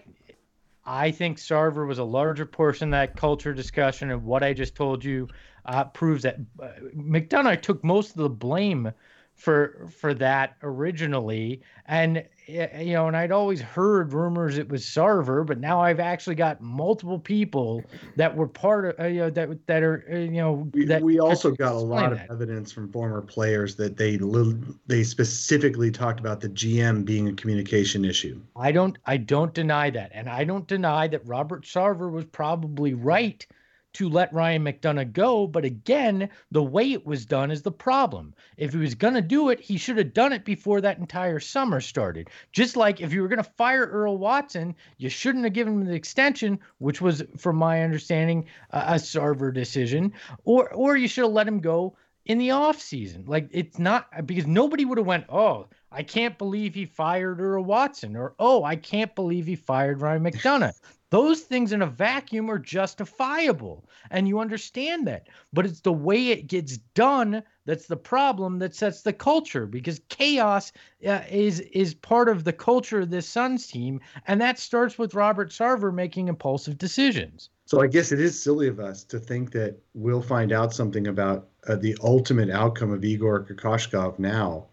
Speaker 3: I think Sarver was a larger portion of that culture discussion, and what I just told you uh, proves that uh, McDonough took most of the blame for for that originally, and you know, and I'd always heard rumors it was Sarver, but now I've actually got multiple people that were part of uh, you know that that are uh, you know
Speaker 4: We,
Speaker 3: that
Speaker 4: we
Speaker 3: can
Speaker 4: also got a lot
Speaker 3: explain
Speaker 4: of
Speaker 3: that.
Speaker 4: evidence from former players that they li- they specifically talked about the G M being a communication issue.
Speaker 3: I don't I don't deny that. And I don't deny that Robert Sarver was probably right to let Ryan McDonough go, but again, the way it was done is the problem. If he was going to do it, he should have done it before that entire summer started. Just like if you were going to fire Earl Watson, you shouldn't have given him the extension, which was, from my understanding, uh, a Sarver decision, or or you should have let him go in the off season. Like, it's not, because nobody would have went, oh, I can't believe he fired Earl Watson, or oh, I can't believe he fired Ryan McDonough. Those things in a vacuum are justifiable, and you understand that. But it's the way it gets done that's the problem, that sets the culture, because chaos uh, is is part of the culture of this Suns team, and that starts with Robert Sarver making impulsive decisions.
Speaker 4: So I guess it is silly of us to think that we'll find out something about uh, the ultimate outcome of Igor Kokoshkov now,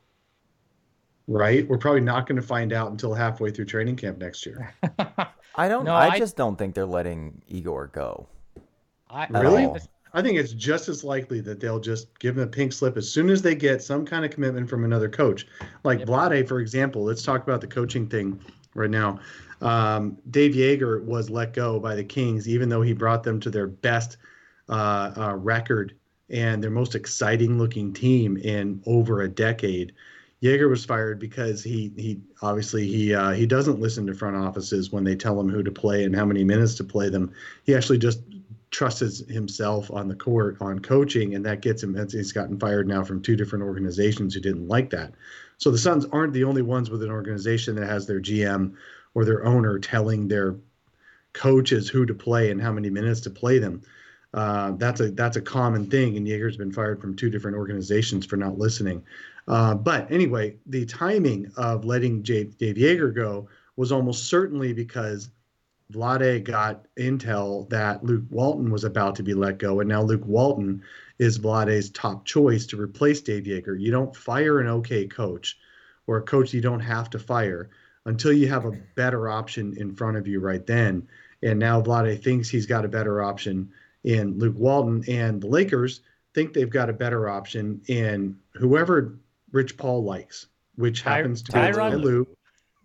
Speaker 4: right? We're probably not going to find out until halfway through training camp next year.
Speaker 2: I don't.
Speaker 3: No,
Speaker 2: I,
Speaker 3: I-
Speaker 2: just don't think they're letting Igor go.
Speaker 3: I,
Speaker 4: Really?
Speaker 2: all.
Speaker 4: I think it's just as likely that they'll just give him a pink slip as soon as they get some kind of commitment from another coach. Like
Speaker 3: Yep.
Speaker 4: Vlade, for example, let's talk about the coaching thing right now. Um, Dave Yeager was let go by the Kings, even though he brought them to their best uh, uh, record and their most exciting looking team in over a decade. Yeager was fired because he he obviously he uh, he doesn't listen to front offices when they tell him who to play and how many minutes to play them. He actually just trusts himself on the court on coaching, and that gets him. He's gotten fired now from two different organizations who didn't like that. So the Suns aren't the only ones with an organization that has their G M or their owner telling their coaches who to play and how many minutes to play them. Uh, that's a that's a common thing, and Yeager's been fired from two different organizations for not listening. Uh, but anyway, the timing of letting J- Dave Yeager go was almost certainly because Vlade got intel that Luke Walton was about to be let go, and now Luke Walton is Vlade's top choice to replace Dave Yeager. You don't fire an okay coach or a coach you don't have to fire until you have a better option in front of you right then. And now Vlade thinks he's got a better option in Luke Walton, and the Lakers think they've got a better option in whoever Rich Paul likes, which
Speaker 3: Ty-
Speaker 4: happens to be
Speaker 3: Tyronn
Speaker 4: Ty
Speaker 3: Lue.
Speaker 4: Lue.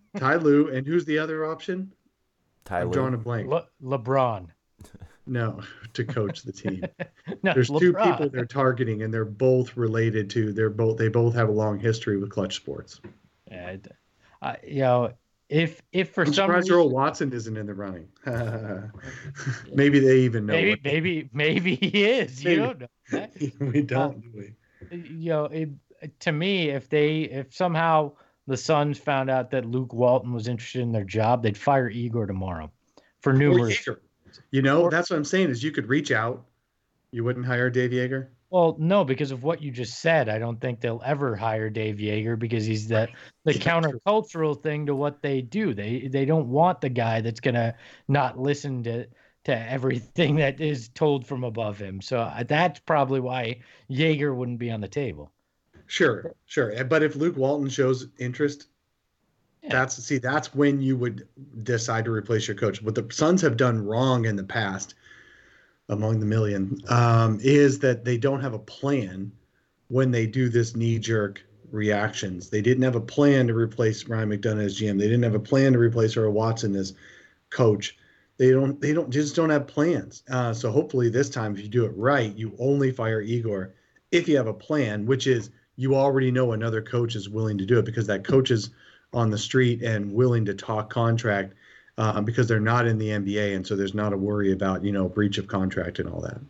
Speaker 4: Ty Lue, and who's the other option?
Speaker 2: Ty
Speaker 4: I'm
Speaker 2: Lue.
Speaker 4: drawing a blank.
Speaker 3: Le- LeBron.
Speaker 4: No, to coach the team.
Speaker 3: No,
Speaker 4: There's two
Speaker 3: LeBron.
Speaker 4: people they're targeting, and they're both related to. They're both. They both have a long history with Clutch Sports.
Speaker 3: Yeah, it- uh, you know, if if for
Speaker 4: I'm
Speaker 3: some
Speaker 4: surprised
Speaker 3: reason,
Speaker 4: Earl Watson isn't in the running. Maybe they even know.
Speaker 3: maybe
Speaker 4: what-
Speaker 3: maybe maybe he is.
Speaker 4: Maybe.
Speaker 3: You don't know. That.
Speaker 4: we don't, do we?
Speaker 3: You know, it, to me, if they if somehow the Suns found out that Luke Walton was interested in their job, they'd fire Igor tomorrow for
Speaker 4: Or
Speaker 3: numerous.
Speaker 4: Yeager. You know,
Speaker 3: Or-
Speaker 4: that's what I'm saying. Is you could reach out. You wouldn't hire Dave Yeager.
Speaker 3: Well, no, because of what you just said, I don't think they'll ever hire Dave Yeager because he's the the
Speaker 4: Yeah,
Speaker 3: countercultural thing to what they do. They they don't want the guy that's gonna not listen to to everything that is told from above him. So uh, that's probably why Yeager wouldn't be on the table.
Speaker 4: Sure, sure. But if Luke Walton shows interest,
Speaker 3: Yeah.
Speaker 4: that's see, that's when you would decide to replace your coach. What the Suns have done wrong in the past, among the million, um, is that they don't have a plan when they do this knee-jerk reactions. They didn't have a plan to replace Ryan McDonough as G M. They didn't have a plan to replace Earl Watson as coach. They don't. They don't just don't have plans. Uh, so hopefully this time, if you do it right, you only fire Igor if you have a plan, which is you already know another coach is willing to do it because that coach is on the street and willing to talk contract uh, because they're not in the N B A, and so there's not a worry about, you know, breach of contract and all that.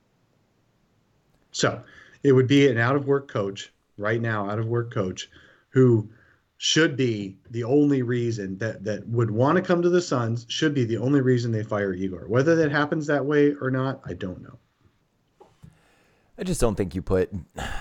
Speaker 4: So it would be an out-of-work coach right now, out-of-work coach who should be the only reason that that would want to come to the Suns, should be the only reason they fire Igor. Whether that happens that way or not, I don't know.
Speaker 2: I just don't think you put.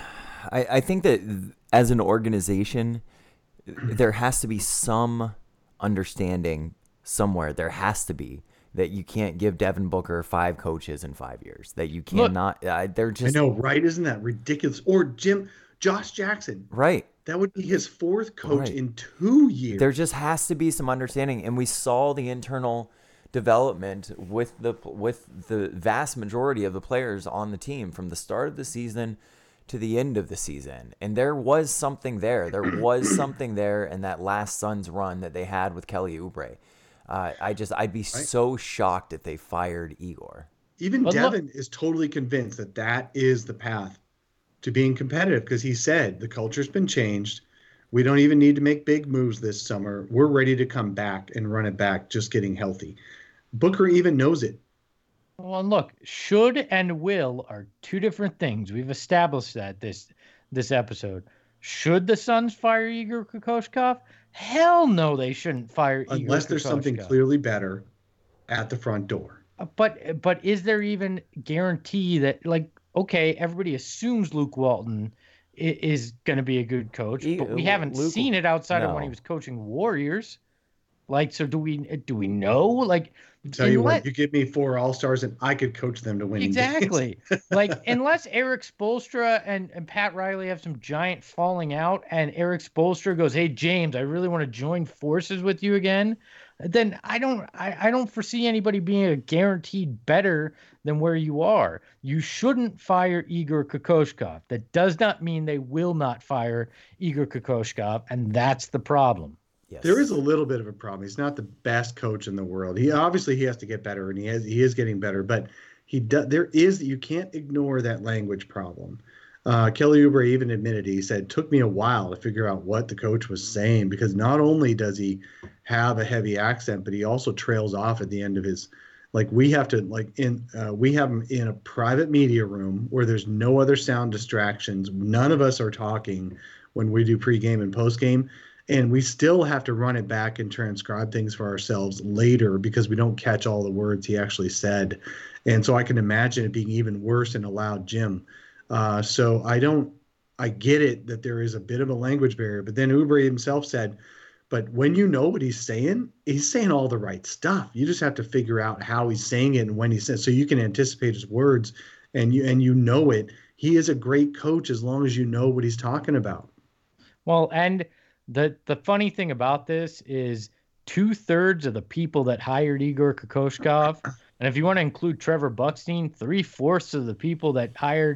Speaker 2: I, I think that as an organization, there has to be some understanding somewhere. There has to be that you can't give Devin Booker five coaches in five years. That you
Speaker 3: Look,
Speaker 2: cannot. Uh, they're
Speaker 4: I
Speaker 2: just
Speaker 4: know, right? Isn't that ridiculous? Or Jim, Josh Jackson.
Speaker 2: right.
Speaker 4: That would be his fourth coach
Speaker 2: Right.
Speaker 4: in two years.
Speaker 2: There just has to be some understanding, and we saw the internal development with the with the vast majority of the players on the team from the start of the season to the end of the season. And there was something there. There was something there in that last Suns run that they had with Kelly Oubre. Uh, I just I'd be so shocked if they fired Igor.
Speaker 4: Even
Speaker 3: But look-
Speaker 4: Devin is totally convinced that that is the path to being competitive because he said the culture's been changed. We don't even need to make big moves this summer. We're ready to come back and run it back, just getting healthy. Booker even knows it.
Speaker 3: Well, and look, should and will are two different things. We've established that this this episode. Should the Suns fire Igor Kokoshkov? Hell no, they shouldn't fire Igor
Speaker 4: Unless there's something
Speaker 3: Kokoshkov.
Speaker 4: clearly better at the front door.
Speaker 3: Uh, But but is there even guarantee that, like, okay, everybody assumes Luke Walton i- is going to be a good coach,
Speaker 2: He-
Speaker 3: but we haven't
Speaker 2: Luke-
Speaker 3: seen it outside of when he
Speaker 2: no.
Speaker 3: was coaching Warriors. Like, so do we do we know? Like,
Speaker 4: Tell you
Speaker 3: unless-
Speaker 4: what, you give me four All-Stars and I could coach them to win.
Speaker 3: exactly. Like, unless Eric Spoelstra and, and Pat Riley have some giant falling out, and Eric Spoelstra goes, "Hey James, I really want to join forces with you again," then I don't I, I don't foresee anybody being a guaranteed better than where you are. You shouldn't fire Igor Kokoshkov. That does not mean they will not fire Igor Kokoshkov, and that's the problem.
Speaker 2: Yes.
Speaker 4: There is a little bit of a problem. He's not the best coach in the world. He obviously he has to get better, and he has he is getting better. But he does. There is you can't ignore that language problem. Uh, Kelly Oubre even admitted he said it took me a while to figure out what the coach was saying because not only does he have a heavy accent, but he also trails off at the end of his. Like we have to like in uh, we have him in a private media room where there's no other sound distractions. None of us are talking when we do pregame and postgame. And we still have to run it back and transcribe things for ourselves later because we don't catch all the words he actually said. And so I can imagine it being even worse in a loud gym. Uh, so I don't, I get it that there is a bit of a language barrier. But then Oubre himself said, but when you know what he's saying, he's saying all the right stuff. You just have to figure out how he's saying it and when he says, so you can anticipate his words and you and you know it. He is a great coach as long as you know what he's talking about.
Speaker 3: Well, and the the funny thing about this is two thirds of the people that hired Igor Kokoshkov, and if you want to include Trevor Buckstein, three fourths of the people that hired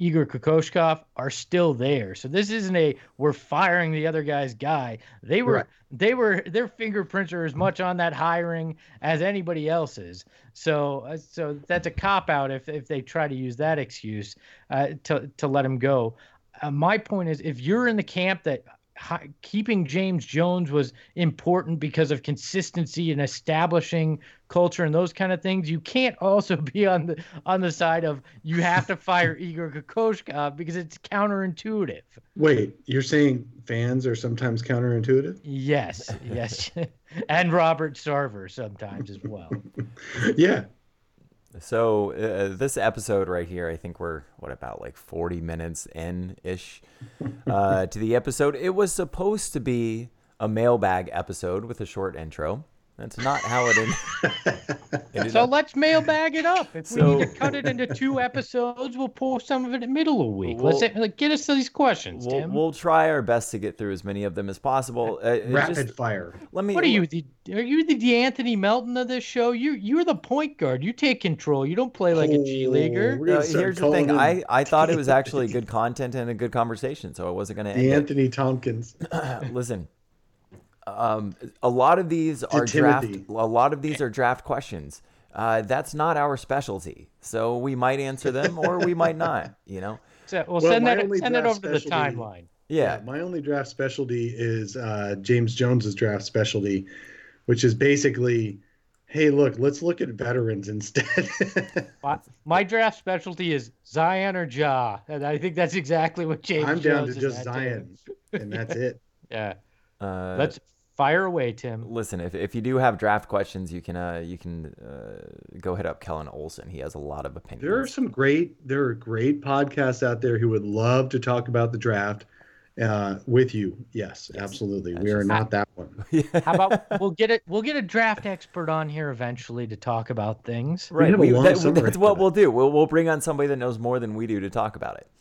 Speaker 3: Igor Kokoshkov are still there. So this isn't a we're firing the other guy's guy. They were
Speaker 4: Right.
Speaker 3: they were their fingerprints are as much on that hiring as anybody else's. So uh, so that's a cop out if if they try to use that excuse uh, to to let him go. Uh, my point is, if you're in the camp that hi- keeping James Jones was important because of consistency and establishing culture and those kind of things, you can't also be on the on the side of you have to fire Igor Kokoshkov because it's counterintuitive.
Speaker 4: Wait, you're saying fans are sometimes counterintuitive?
Speaker 3: Yes, yes, and Robert Sarver sometimes as well.
Speaker 4: Yeah.
Speaker 2: So uh, this episode right here, I think we're what about like forty minutes in ish uh, to the episode. It was supposed to be a mailbag episode with a short intro. That's not how it ended.
Speaker 3: So let's mailbag it up. If we
Speaker 2: So-
Speaker 3: need to cut it into two episodes, we'll post some of it in the middle of the week.
Speaker 2: We'll-
Speaker 3: let's like, get us to these questions,
Speaker 2: We'll,
Speaker 3: Tim.
Speaker 2: we'll try our best to get through as many of them as possible. Uh, it
Speaker 4: Rapid
Speaker 2: just-
Speaker 4: fire.
Speaker 2: let me.
Speaker 3: What are you? The, are you the DeAnthony Melton of this show? You you're the point guard. You take control. You don't play like a G
Speaker 4: Oh,
Speaker 3: leaguer.
Speaker 4: we're gonna
Speaker 2: Uh,
Speaker 4: start
Speaker 2: here's the
Speaker 4: calling
Speaker 2: thing.
Speaker 4: him
Speaker 2: I, I thought it was actually good content and a good conversation, so I wasn't going to
Speaker 4: the
Speaker 2: end it.
Speaker 4: Anthony Tompkins.
Speaker 2: Listen, um, a lot of these are
Speaker 4: Timothy.
Speaker 2: draft. A lot of these are draft questions. Uh, that's not our specialty, so we might answer them or we might not. You know.
Speaker 3: So, well,
Speaker 4: Well,
Speaker 3: send
Speaker 4: my
Speaker 3: that
Speaker 4: only
Speaker 3: send that
Speaker 4: draft
Speaker 3: over to the
Speaker 4: specialty-
Speaker 3: timeline.
Speaker 2: Yeah.
Speaker 4: My only draft specialty is uh, James Jones's draft specialty, which is basically, hey, look, let's look at veterans instead.
Speaker 3: My, my draft specialty is Zion or Ja, and I think that's exactly what James.
Speaker 4: I'm down
Speaker 3: Jones
Speaker 4: to
Speaker 3: is
Speaker 4: just
Speaker 3: at,
Speaker 4: Zion, and that's it.
Speaker 3: Yeah,
Speaker 2: Uh,
Speaker 3: let's fire away, Tim.
Speaker 2: Listen, if, if you do have draft questions, you can uh, you can uh, go hit up Kellen Olson. He has a lot of opinions.
Speaker 4: There are some great, there are great podcasts out there who would love to talk about the draft uh, with you. Yes, absolutely. We are not that one.
Speaker 3: How about we'll get it? We'll get a draft expert on here eventually to talk about things.
Speaker 2: Right,
Speaker 4: have a
Speaker 2: we-
Speaker 4: long
Speaker 2: that-
Speaker 4: summer
Speaker 2: that's
Speaker 4: after
Speaker 2: what
Speaker 4: that.
Speaker 2: we'll do. We'll we'll bring on somebody that knows more than we do to talk about it.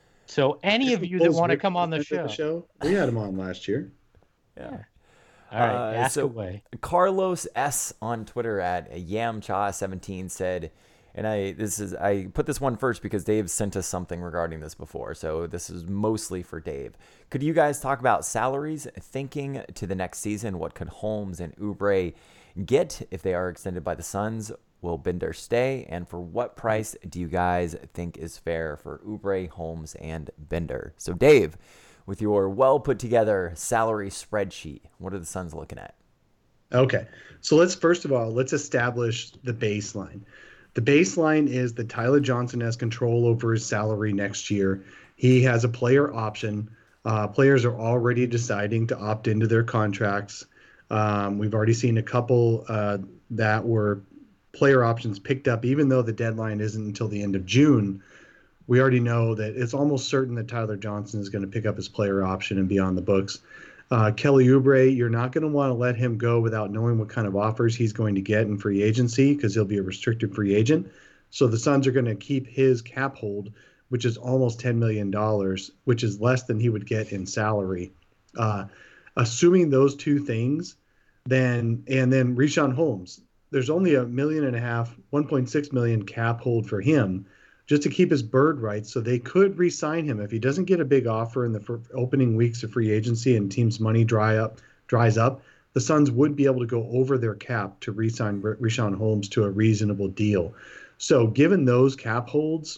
Speaker 3: So any of you that
Speaker 4: Bulls
Speaker 3: want to
Speaker 4: Rick
Speaker 3: come on the
Speaker 4: was at
Speaker 3: show,
Speaker 4: We had him on last year.
Speaker 2: Yeah.
Speaker 3: all right,
Speaker 2: Uh,
Speaker 3: ask
Speaker 2: so-
Speaker 3: away.
Speaker 2: Carlos S on Twitter at yamcha seventeen said, and I this is I put this one first because Dave sent us something regarding this before, so this is mostly for Dave. Could you guys talk about salaries, thinking to the next season? What could Holmes and Oubre get if they are extended by the Suns? Will Bender stay? And for what price do you guys think is fair for Oubre, Holmes, and Bender? So Dave, with your well put together salary spreadsheet, what are the Suns looking at?
Speaker 4: Okay. So let's first of all, let's establish the baseline. The baseline is that Tyler Johnson has control over his salary next year. He has a player option. Uh, players are already deciding to opt into their contracts. Um, we've already seen a couple uh, that were player options picked up, even though the deadline isn't until the end of June. We already know that it's almost certain that Tyler Johnson is going to pick up his player option and be on the books. Uh, Kelly Oubre, you're not going to want to let him go without knowing what kind of offers he's going to get in free agency because he'll be a restricted free agent. So the Suns are going to keep his cap hold, which is almost ten million dollars, which is less than he would get in salary. Uh, assuming those two things, then and then Richaun Holmes, there's only a million and a half, one point six million cap hold for him just to keep his bird rights. So they could re-sign him if he doesn't get a big offer in the fir- opening weeks of free agency and teams' money dry up, dries up. The Suns would be able to go over their cap to re-sign R- Richaun Holmes to a reasonable deal. So given those cap holds,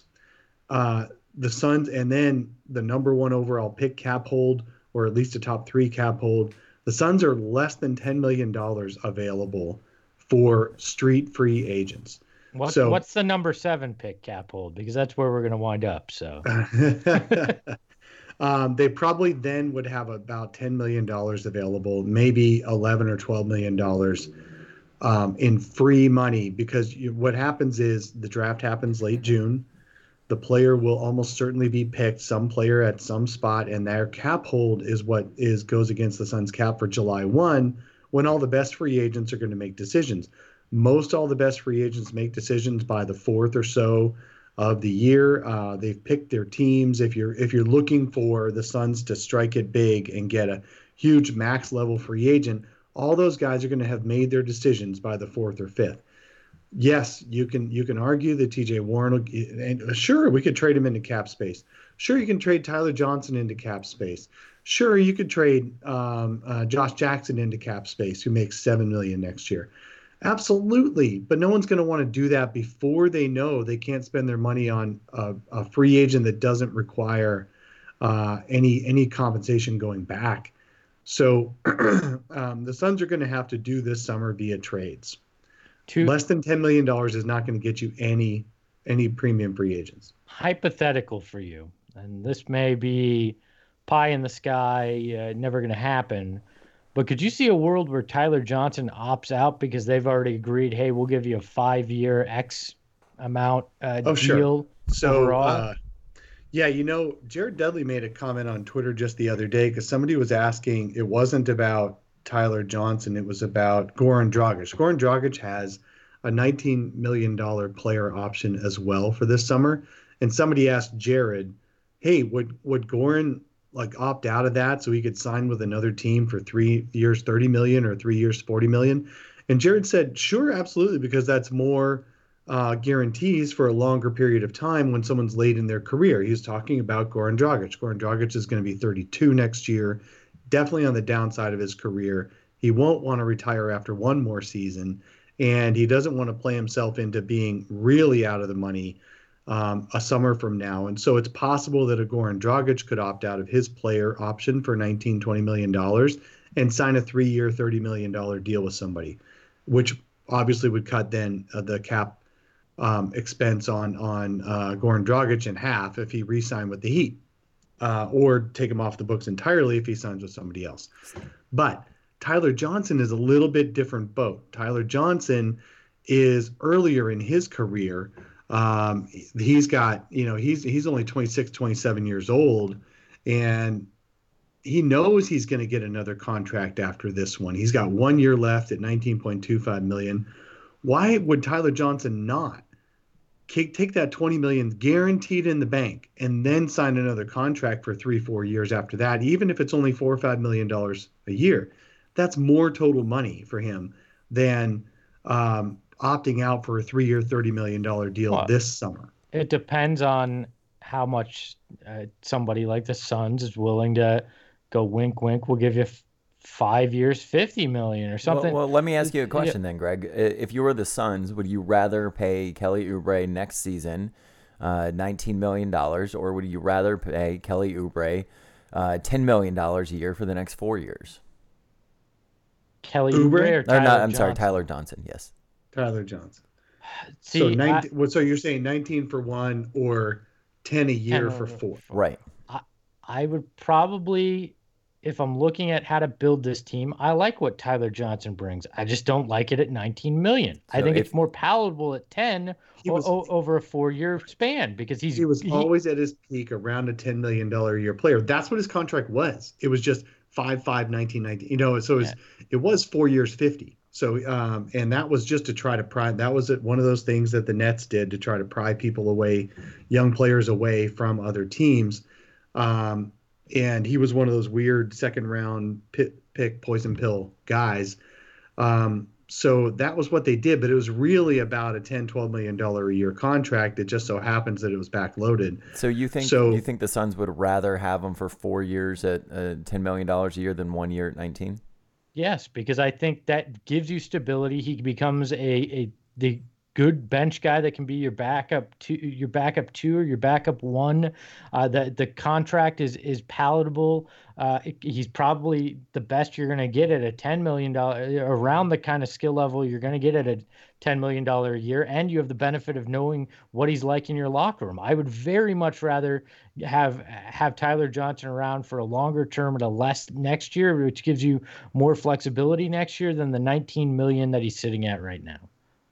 Speaker 4: uh, the Suns, and then the number one overall pick cap hold, or at least a top three cap hold, the Suns are less than ten million dollars available for street free agents.
Speaker 3: What,
Speaker 4: so-
Speaker 3: what's the number seven pick cap hold? Because that's where we're going to wind up. So
Speaker 4: um, they probably then would have about ten million dollars available, maybe eleven or twelve million dollars um, in free money, because you, what happens is the draft happens late June. The player will almost certainly be picked, some player at some spot, and their cap hold is what is goes against the Suns cap for July first, when all the best free agents are going to make decisions. Most all the best free agents make decisions by the fourth or so of the year. Uh, they've picked their teams. If you're if you're looking for the Suns to strike it big and get a huge max level free agent, all those guys are going to have made their decisions by the fourth or fifth. yes, you can you can argue that T J Warren, will, and sure, we could trade him into cap space. Sure, you can trade Tyler Johnson into cap space. Sure, you could trade um, uh, Josh Jackson into cap space, who makes seven million dollars next year. Absolutely, but no one's going to want to do that before they know they can't spend their money on a, a free agent that doesn't require uh, any any compensation going back. So um, the Suns are going to have to do this summer via trades.
Speaker 3: Two,
Speaker 4: Less than ten million dollars is not going to get you any any premium free agents.
Speaker 3: Hypothetical for you, and this may be pie in the sky, uh, never going to happen. But could you see a world where Tyler Johnson opts out because they've already agreed, hey, we'll give you a five-year X amount uh,
Speaker 4: oh,
Speaker 3: deal
Speaker 4: sure. So,
Speaker 3: overall?
Speaker 4: uh, yeah, you know, Jared Dudley made a comment on Twitter just the other day because somebody was asking, it wasn't about Tyler Johnson, it was about Goran Dragic. Goran Dragic has a nineteen million dollars player option as well for this summer. And somebody asked Jared, hey, would, would Goran like opt out of that so he could sign with another team for three years, thirty million or three years, forty million? And Jared said, sure, absolutely, because that's more uh, guarantees for a longer period of time when someone's late in their career. He was talking about Goran Dragic. Goran Dragic is going to be thirty-two next year, definitely on the downside of his career. He won't want to retire after one more season, and he doesn't want to play himself into being really out of the money Um, a summer from now. And so it's possible that a Goran Dragic could opt out of his player option for nineteen, twenty million dollars and sign a three-year, thirty million dollars deal with somebody, which obviously would cut then uh, the cap um, expense on, on uh, Goran Dragic in half if he re-signed with the Heat, uh, or take him off the books entirely if he signs with somebody else. But Tyler Johnson is a little bit different boat. Tyler Johnson is earlier in his career. Um, he's got, you know, he's, he's only twenty-six, twenty-seven years old, and he knows he's going to get another contract after this one. He's got one year left at nineteen point two five million. Why would Tyler Johnson not take that twenty million guaranteed in the bank and then sign another contract for three, four years after that? Even if it's only four or five million dollars a year, that's more total money for him than, um, opting out for a three-year, thirty million dollars deal well, this summer.
Speaker 3: It depends on how much uh, somebody like the Suns is willing to go wink, wink. We'll give you f- five years, fifty million dollars or something.
Speaker 2: Well, well, let me ask you a question yeah. then, Greg. If you were the Suns, would you rather pay Kelly Oubre next season uh, nineteen million dollars, or would you rather pay Kelly Oubre uh, ten million dollars a year for the next four years?
Speaker 3: Kelly Oubre or Tyler
Speaker 2: or not, I'm
Speaker 3: Johnson?
Speaker 2: sorry, Tyler Johnson, yes.
Speaker 4: Tyler Johnson.
Speaker 3: See,
Speaker 4: so nineteen,
Speaker 3: I,
Speaker 4: well, so you're saying nineteen for one or ten a year ten for four.
Speaker 2: Right.
Speaker 3: I, I would probably, if I'm looking at how to build this team, I like what Tyler Johnson brings. I just don't like it at nineteen million. So I think if, it's more palatable at ten was, o- over a four-year span because he's
Speaker 4: he was
Speaker 3: he,
Speaker 4: always at his peak around a ten million dollars a year player. That's what his contract was. It was just five, five, nineteen, nineteen. You know, so it was, yeah. it was four years, fifty. So, um, and that was just to try to pry, that was one of those things that the Nets did to try to pry people away, young players away from other teams. Um, and he was one of those weird second round pick, pick poison pill guys. Um, so that was what they did, but it was really about a ten, twelve million dollars a year contract. It just so happens that it was backloaded.
Speaker 2: So you think, so, you think the Suns would rather have him for four years at uh, ten million dollars a year than one year at nineteen?
Speaker 3: Yes, because I think that gives you stability. He becomes a, a the good bench guy that can be your backup two, your backup two or your backup one. Uh, the the contract is is palatable. Uh, he's probably the best you're going to get at a ten million dollars, around the kind of skill level you're going to get at a ten million dollars a year, and you have the benefit of knowing what he's like in your locker room. I would very much rather have have Tyler Johnson around for a longer term at a less next year, which gives you more flexibility next year than the nineteen million dollars that he's sitting at right now.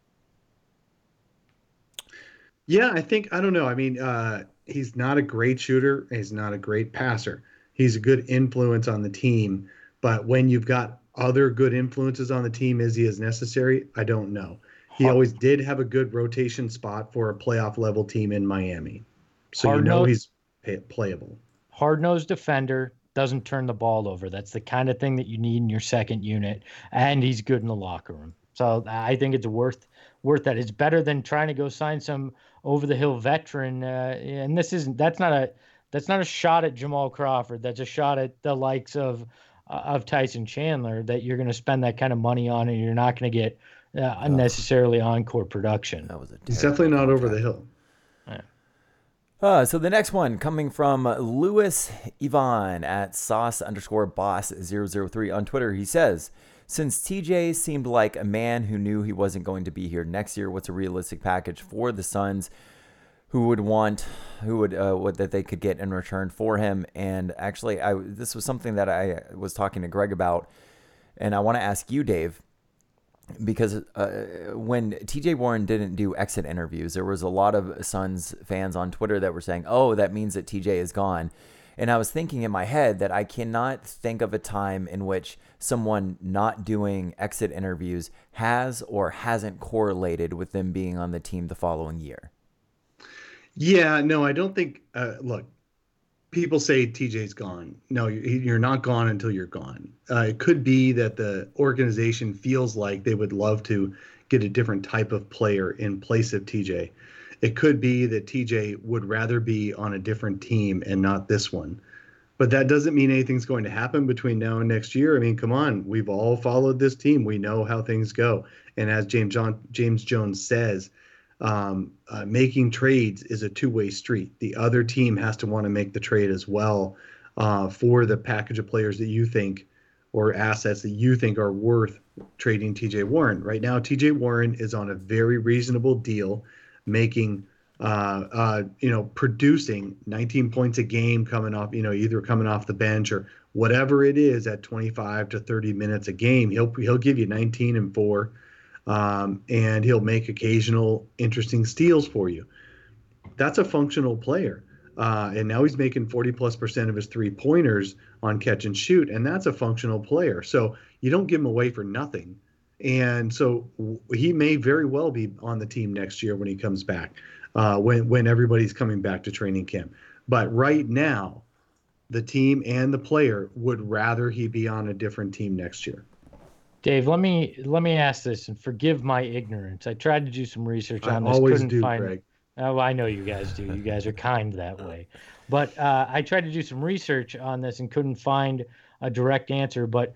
Speaker 4: Yeah, I think, I don't know. I mean, uh, he's not a great shooter. He's not a great passer. He's a good influence on the team. But when you've got other good influences on the team, is he as necessary? I don't know. He always did have a good rotation spot for a playoff level team in Miami. So Hard you know he's pay- playable.
Speaker 3: Hard-nosed defender, doesn't turn the ball over. That's the kind of thing that you need in your second unit. And he's good in the locker room. So I think it's worth worth that. It's better than trying to go sign some over the hill veteran. Uh, and this isn't that's not a that's not a shot at Jamal Crawford. That's a shot at the likes of uh, of Tyson Chandler that you're going to spend that kind of money on, and you're not going to get uh, unnecessarily encore production.
Speaker 2: That was a
Speaker 4: He's definitely not over the hill.
Speaker 3: Yeah.
Speaker 2: Uh, so the next one coming from Louis Ivan at sauce underscore boss zero zero three on Twitter. He says, since T J seemed like a man who knew he wasn't going to be here next year, what's a realistic package for the Suns who would want, who would, uh, what that they could get in return for him? And actually, I this was something that I was talking to Greg about, and I want to ask you, Dave, because uh, when T J Warren didn't do exit interviews, there was a lot of Suns fans on Twitter that were saying, oh, that means that T J is gone. And I was thinking in my head that I cannot think of a time in which someone not doing exit interviews has or hasn't correlated with them being on the team the following year.
Speaker 4: Yeah, no, I don't think, uh, look, people say T J's gone. No, you're not gone until you're gone. Uh, it could be that the organization feels like they would love to get a different type of player in place of T J. It could be that T J would rather be on a different team and not this one. But that doesn't mean anything's going to happen between now and next year. I mean, come on, we've all followed this team. We know how things go. And as James John, James Jones says, um, uh, making trades is a two-way street. The other team has to want to make the trade as well uh, for the package of players that you think or assets that you think are worth trading T J Warren. Right now, T J Warren is on a very reasonable deal, making, uh, uh, you know, producing nineteen points a game coming off, you know, either coming off the bench or whatever it is at twenty-five to thirty minutes a game. He'll he'll give you nineteen and four, um, and he'll make occasional interesting steals for you. That's a functional player. Uh, and now he's making forty plus percent of his three pointers on catch and shoot. And that's a functional player. So you don't give him away for nothing. And so he may very well be on the team next year when he comes back, uh, when, when everybody's coming back to training camp. But right now, the team and the player would rather he be on a different team next year.
Speaker 3: Dave, let me let me ask this, and forgive my ignorance. I tried to do some research on
Speaker 4: I
Speaker 3: this.
Speaker 4: always
Speaker 3: couldn't
Speaker 4: do,
Speaker 3: find,
Speaker 4: Greg.
Speaker 3: Oh, I know you guys do. You guys are kind that way. But uh, I tried to do some research on this and couldn't find a direct answer. But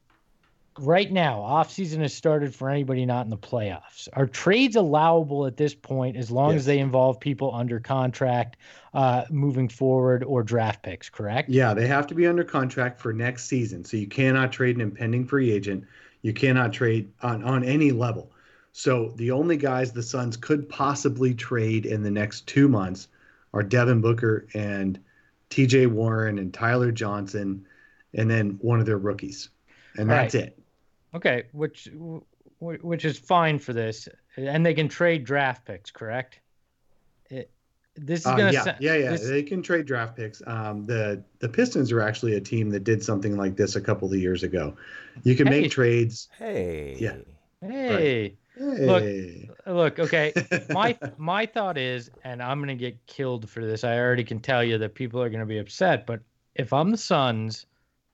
Speaker 3: right now, off-season has started for anybody not in the playoffs. Are trades allowable at this point as long
Speaker 4: Yes.
Speaker 3: as they involve people under contract uh, moving forward or draft picks, correct?
Speaker 4: Yeah, they have to be under contract for next season. So you cannot trade an impending free agent. You cannot trade on, on any level. So the only guys the Suns could possibly trade in the next two months are Devin Booker and T J Warren and Tyler Johnson, and then one of their rookies. And that's
Speaker 3: Right.
Speaker 4: it.
Speaker 3: Okay, which which is fine for this, and they can trade draft picks, correct? It, this is
Speaker 4: Uh,
Speaker 3: gonna
Speaker 4: yeah,
Speaker 3: sa-
Speaker 4: yeah, yeah.
Speaker 3: this-
Speaker 4: They can trade draft picks. Um, the the Pistons are actually a team that did something like this a couple of years ago. You can
Speaker 3: Hey.
Speaker 4: make trades.
Speaker 2: Hey.
Speaker 4: Yeah.
Speaker 3: hey,
Speaker 4: Hey.
Speaker 3: look, okay. My my thought is, and I'm gonna get killed for this. I already can tell you that people are gonna be upset. But if I'm the Suns,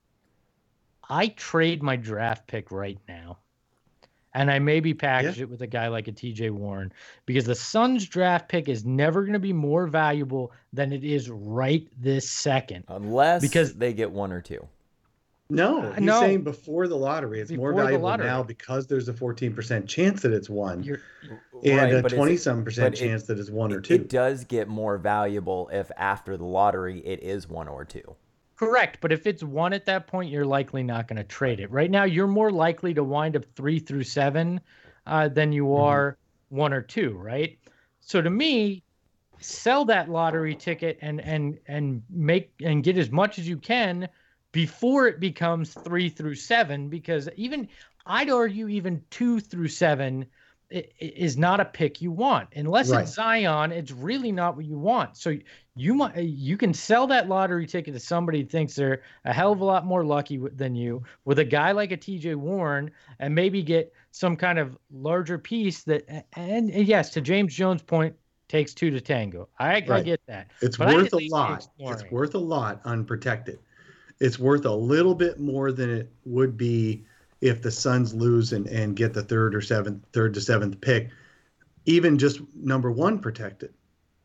Speaker 3: I trade my draft pick right now. And I maybe package
Speaker 4: Yeah.
Speaker 3: it with a guy like a T J Warren, because the Suns draft pick is never going to be more valuable than it is right this second.
Speaker 2: Unless
Speaker 3: Because-
Speaker 2: they get one or two.
Speaker 4: No,
Speaker 3: Uh,
Speaker 4: he's
Speaker 3: no.
Speaker 4: saying before the lottery. It's more
Speaker 3: Before the
Speaker 4: valuable
Speaker 3: lottery.
Speaker 4: now because there's a fourteen percent chance that it's one
Speaker 3: You're,
Speaker 4: and
Speaker 2: Right,
Speaker 4: a
Speaker 2: but it's-
Speaker 4: twenty-some percent
Speaker 2: but it-
Speaker 4: chance that it's one or
Speaker 2: It,
Speaker 4: two.
Speaker 2: it does get more valuable if after the lottery it is one or two.
Speaker 3: correct, but if it's one at that point, you're likely not going to trade it. Right now, you're more likely to wind up three through seven uh, than you
Speaker 4: Mm-hmm.
Speaker 3: are one or two, right? So to me, sell that lottery ticket and and and make and get as much as you can before it becomes three through seven, because even I'd argue even two through seven i- i- is not a pick you want. Unless
Speaker 4: Right.
Speaker 3: it's Zion, it's really not what you want. So you might you can sell that lottery ticket to somebody who thinks they're a hell of a lot more lucky w- than you with a guy like a T J Warren, and maybe get some kind of larger piece that and, and yes, to James Jones' point, takes two to tango. I, I
Speaker 4: Right.
Speaker 3: get that.
Speaker 4: It's
Speaker 3: But I'd
Speaker 4: worth
Speaker 3: at
Speaker 4: a
Speaker 3: least be
Speaker 4: lot. It's
Speaker 3: exploring.
Speaker 4: worth a lot unprotected. It's worth a little bit more than it would be if the Suns lose and, and get the third or seventh, third to seventh pick, even just number one protected.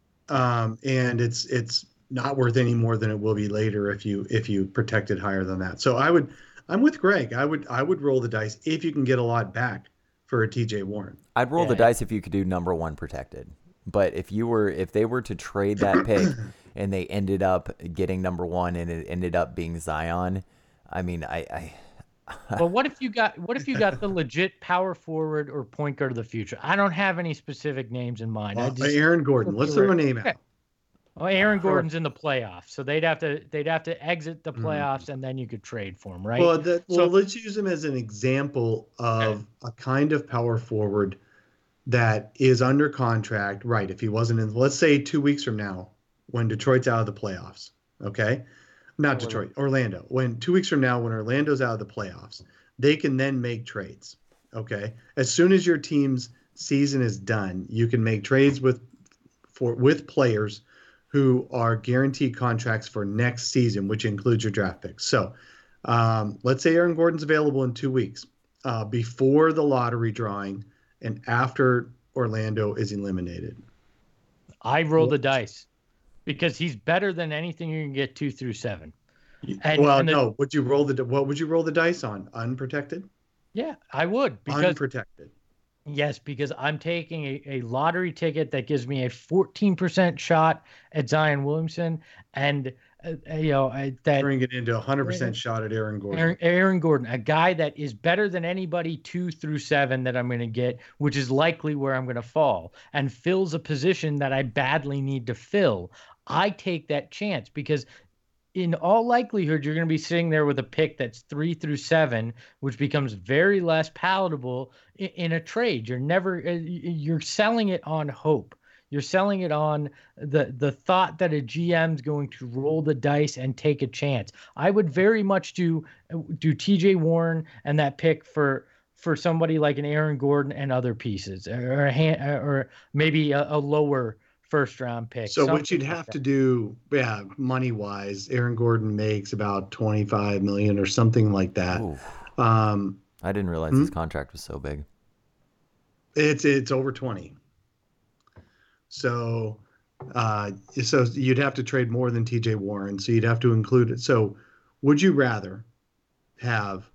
Speaker 4: Um, and it's it's not worth any more than it will be later if you if you protect it higher than that. So I would I'm with Greg. I would I would roll the dice if you can get a lot back for a T J Warren.
Speaker 2: I'd roll
Speaker 3: Yeah.
Speaker 2: the dice if you could do number one protected. But if you were if they were to trade that pick and they ended up getting number one and it ended up being Zion, I mean I, I
Speaker 3: But what if you got what if you got the legit power forward or point guard of the future? I don't have any specific names in mind. I
Speaker 4: Well,
Speaker 3: just,
Speaker 4: Aaron Gordon. Let's throw a name
Speaker 3: Okay.
Speaker 4: out.
Speaker 3: well, Aaron Gordon's in the playoffs, so they'd have to they'd have to exit the
Speaker 4: Mhm.
Speaker 3: playoffs, and then you could trade for him, right?
Speaker 4: Well, that, well,
Speaker 3: So-
Speaker 4: let's use him as an example of a kind of power forward that is under contract. Right. If he wasn't in, let's say two weeks from now, when Detroit's out of the playoffs, okay? Not Detroit, Orlando. When two weeks from now, when Orlando's out of the playoffs, they can then make trades. Okay. As soon as your team's season is done, you can make trades with for with players who are guaranteed contracts for next season, which includes your draft picks. So um, let's say Aaron Gordon's available in two weeks uh, before the lottery drawing and after Orlando is eliminated.
Speaker 3: I roll the dice because he's better than anything you can get two through seven. And-
Speaker 4: well,
Speaker 3: and the-
Speaker 4: no. Would you roll the what would you roll the dice on? Unprotected?
Speaker 3: Yeah, I would because
Speaker 4: Unprotected.
Speaker 3: yes, because I'm taking a, a lottery ticket that gives me a fourteen percent shot at Zion Williamson, and uh, you know uh, that
Speaker 4: Bring it into a hundred percent shot at Aaron Gordon.
Speaker 3: Aaron, Aaron Gordon, a guy that is better than anybody two through seven that I'm going to get, which is likely where I'm going to fall, and fills a position that I badly need to fill. I take that chance because in all likelihood, you're going to be sitting there with a pick that's three through seven, which becomes very less palatable in, in a trade. You're never, uh, you're selling it on hope. You're selling it on the the thought that a G M's going to roll the dice and take a chance. I would very much do do T J Warren and that pick for for somebody like an Aaron Gordon and other pieces, or a hand, or maybe a, a lower first round pick.
Speaker 4: So what
Speaker 3: something
Speaker 4: you'd
Speaker 3: like
Speaker 4: have
Speaker 3: that.
Speaker 4: to do, yeah, money wise, Aaron Gordon makes about twenty-five million or something like that.
Speaker 2: Ooh,
Speaker 4: Um,
Speaker 2: I didn't realize
Speaker 4: Hmm?
Speaker 2: his contract was so big.
Speaker 4: it's it's over twenty. So, uh, so you'd have to trade more than T J Warren. So you'd have to include it. So, would you rather have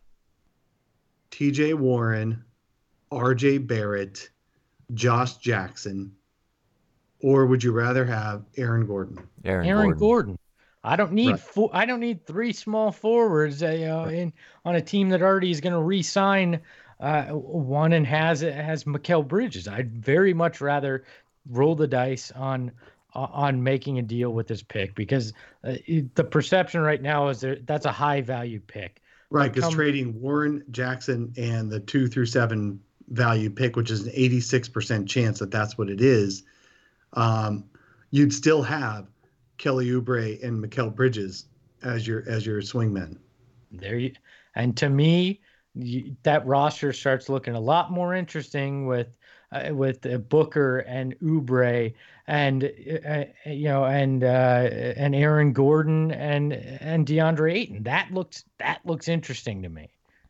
Speaker 4: T J Warren, R J Barrett, Josh Jackson, or would you rather have Aaron Gordon?
Speaker 2: Aaron,
Speaker 3: Aaron
Speaker 2: Gordon.
Speaker 3: Gordon. I don't need
Speaker 4: Right.
Speaker 3: four, I don't need three small forwards, uh, you know, in on a team that already is going to re-sign uh, one and has has Mikal Bridges. I'd very much rather roll the dice on on making a deal with this pick because uh, it- the perception right now is that that's a high value pick.
Speaker 4: Right, because
Speaker 3: Come-
Speaker 4: trading Warren, Jackson, and the two through seven value pick, which is an eighty-six percent chance that that's what it is, um, you'd still have Kelly Oubre and Mikal Bridges as your as your swingmen.
Speaker 3: There you, and to me, you, that roster starts looking a lot more interesting with uh, with uh, Booker and Oubre and uh, you know and uh, and Aaron Gordon and and DeAndre Ayton. That looks that looks interesting to me.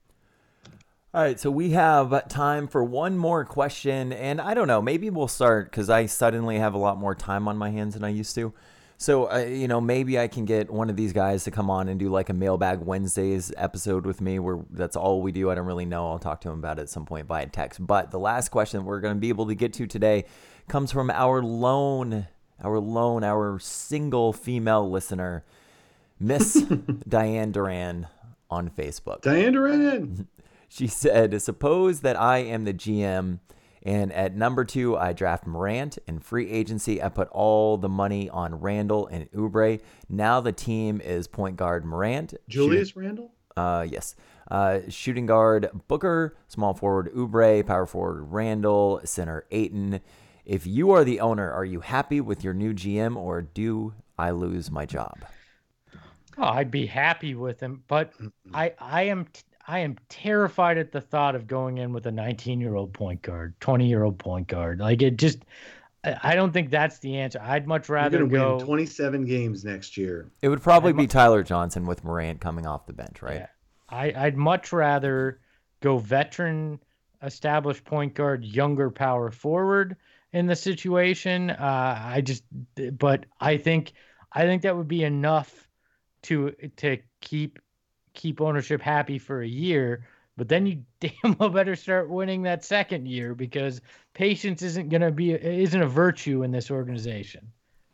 Speaker 2: All right, so we have time for one more question, and I don't know, maybe we'll start because I suddenly have a lot more time on my hands than I used to. So, uh, you know, maybe I can get one of these guys to come on and do like a Mailbag Wednesdays episode with me where that's all we do. I don't really know. I'll talk to him about it at some point via text. But the last question we're going to be able to get to today comes from our lone, our lone, our single female listener, Miss Diane Duran on Facebook.
Speaker 4: Diane Duran.
Speaker 2: She said, suppose that I am the G M and at number two, I draft Morant. In free agency, I put all the money on Randall and Oubre. Now the team is point guard Morant.
Speaker 4: Julius
Speaker 2: shooting,
Speaker 4: Randle?
Speaker 2: uh, yes. Uh, shooting guard Booker, small forward Oubre, power forward Randall, center Ayton. If you are the owner, are you happy with your new G M or do I lose my job?
Speaker 3: Oh, I'd be happy with him, but I I am I am terrified at the thought of going in with a nineteen-year-old point guard, twenty-year-old point guard. Like it just, I I don't think that's the answer. I'd much
Speaker 4: You're
Speaker 3: rather
Speaker 4: going to
Speaker 3: go.
Speaker 4: win twenty-seven games next year.
Speaker 2: It would probably
Speaker 3: I'm-
Speaker 2: be Tyler Johnson with Morant coming off the bench, right?
Speaker 3: Yeah. I, I'd much rather go veteran, established point guard, younger power forward in the situation. Uh, I just, but I think, I think that would be enough to to keep keep ownership happy for a year. But then you damn well better start winning that second year, because patience isn't going to be isn't a virtue in this organization.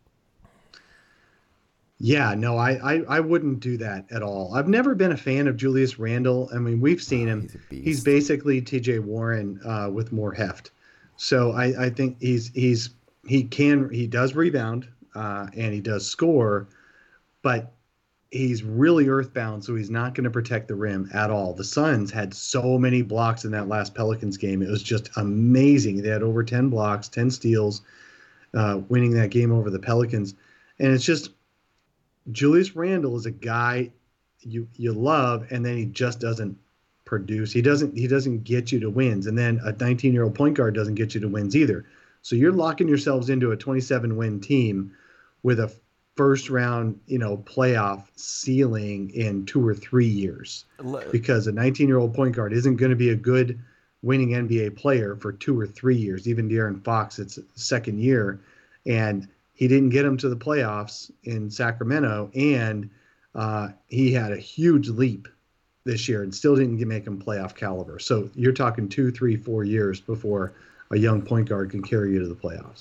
Speaker 4: Yeah, no, I, I I wouldn't do that at all. I've never been a fan of Julius Randle. I mean, we've seen him.
Speaker 2: He's a beast.
Speaker 4: He's basically T J Warren uh, with more heft. So I, I think he's he's he can he does rebound uh, and he does score, but he's really earthbound, so he's not going to protect the rim at all. The Suns had so many blocks in that last Pelicans game. It was just amazing. They had over ten blocks, ten steals, uh, winning that game over the Pelicans. And it's just Julius Randle is a guy you you love, and then he just doesn't produce. He doesn't he doesn't get you to wins. And then a nineteen-year-old point guard doesn't get you to wins either. So you're locking yourselves into a twenty-seven win team with a first round, you know, playoff ceiling in two or three years, because a nineteen-year-old point guard isn't going to be a good winning N B A player for two or three years. Even De'Aaron Fox, it's second year, and he didn't get him to the playoffs in Sacramento, and uh, he had a huge leap this year and still didn't make him playoff caliber. So you're talking two, three, four years before a young point guard can carry you to the playoffs.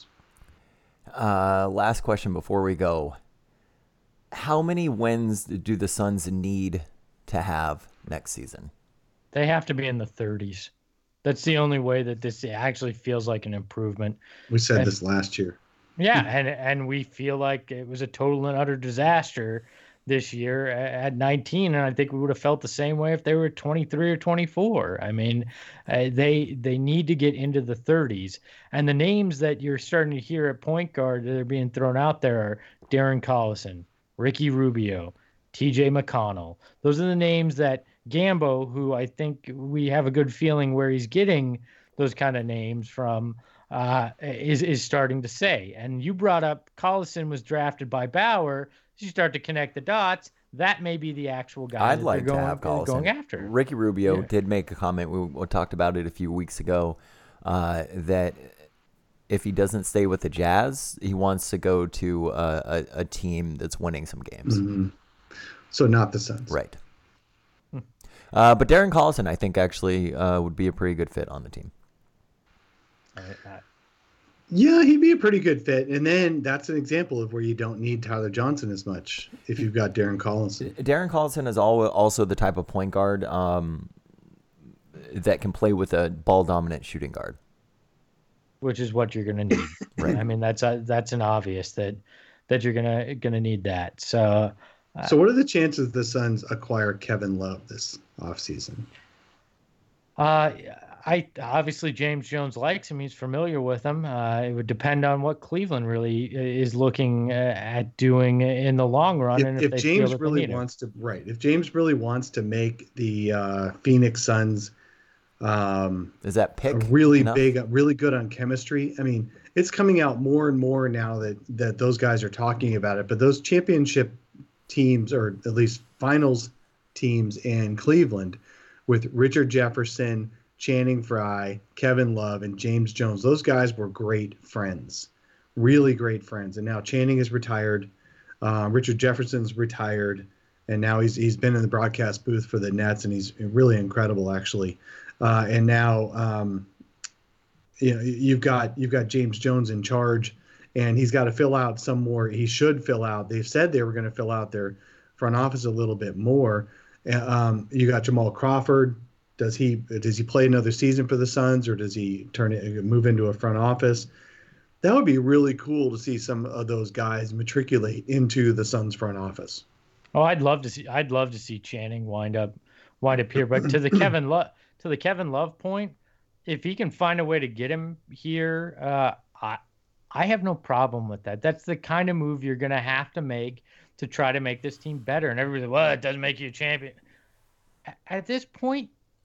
Speaker 2: Uh, last question before we go. How many wins do the Suns need to have next season?
Speaker 3: They have to be in the thirties. That's the only way that this actually feels like an improvement.
Speaker 4: We said
Speaker 3: and,
Speaker 4: this last year.
Speaker 3: Yeah, and and we feel like it was a total and utter disaster this year at nineteen, and I think we would have felt the same way if they were twenty-three or twenty-four. I mean, uh, they they need to get into the thirties, and the names that you're starting to hear at point guard that are being thrown out there are Darren Collison, Ricky Rubio, T J McConnell. Those are the names that Gambo, who I think we have a good feeling where he's getting those kind of names from, uh, is is starting to say. And you brought up Collison was drafted by Bauer. You start to connect the dots. That may be the actual guy.
Speaker 2: I'd like
Speaker 3: going,
Speaker 2: to have Collison
Speaker 3: going after.
Speaker 2: Ricky Rubio
Speaker 3: Yeah.
Speaker 2: did make a comment. We, we talked about it a few weeks ago, uh, that if he doesn't stay with the Jazz, he wants to go to a, a, a team that's winning some games.
Speaker 4: Mm-hmm. So not the Suns.
Speaker 2: Right. Uh, but Darren Collison, I think, actually uh, would be a pretty good fit on the team.
Speaker 3: Uh, uh,
Speaker 4: Yeah, he'd be a pretty good fit. And then that's an example of where you don't need Tyler Johnson as much if you've got Darren Collison.
Speaker 2: Darren Collison is al- also the type of point guard um, that can play with a ball-dominant shooting guard.
Speaker 3: which is what you're going to need.
Speaker 2: Right.
Speaker 3: I mean, that's a, that's an obvious that that you're gonna gonna need that. So, uh,
Speaker 4: So what are the chances the Suns acquire Kevin Love this offseason?
Speaker 3: uh, I obviously James Jones likes him. He's familiar with him. Uh, it would depend on what Cleveland really is looking at doing in the long run.
Speaker 4: If,
Speaker 3: and if,
Speaker 4: if
Speaker 3: they
Speaker 4: James
Speaker 3: feel that they
Speaker 4: really
Speaker 3: need him.
Speaker 4: wants to, right? If James really wants to make the uh, Phoenix Suns um,
Speaker 2: Is that
Speaker 4: a
Speaker 2: pick
Speaker 4: really
Speaker 2: enough?
Speaker 4: big, really good on chemistry. I mean, it's coming out more and more now that that those guys are talking about it. But those championship teams, or at least finals teams in Cleveland, with Richard Jefferson, Channing Frye, Kevin Love, and James Jones, those guys were great friends, really great friends. And now Channing is retired, uh, Richard Jefferson's retired, and now he's he's been in the broadcast booth for the Nets, and he's really incredible, actually. Uh, and now, um, you know, you've got you've got James Jones in charge, and he's got to fill out some more. He should fill out. They've said they were going to fill out their front office a little bit more. Um, you got Jamal Crawford. Does he does he play another season for the Suns, or does he turn it move into a front office? That would be really cool to see some of those guys matriculate into the Suns front office.
Speaker 3: Oh, I'd love to see. I'd love to see Channing wind up, wind up here. But to the Kevin Love, to the Kevin Love point, if he can find a way to get him here, uh, I, I have no problem with that. That's the kind of move you're going to have to make to try to make this team better. And everybody's like, well, it doesn't make you a champion. At this point,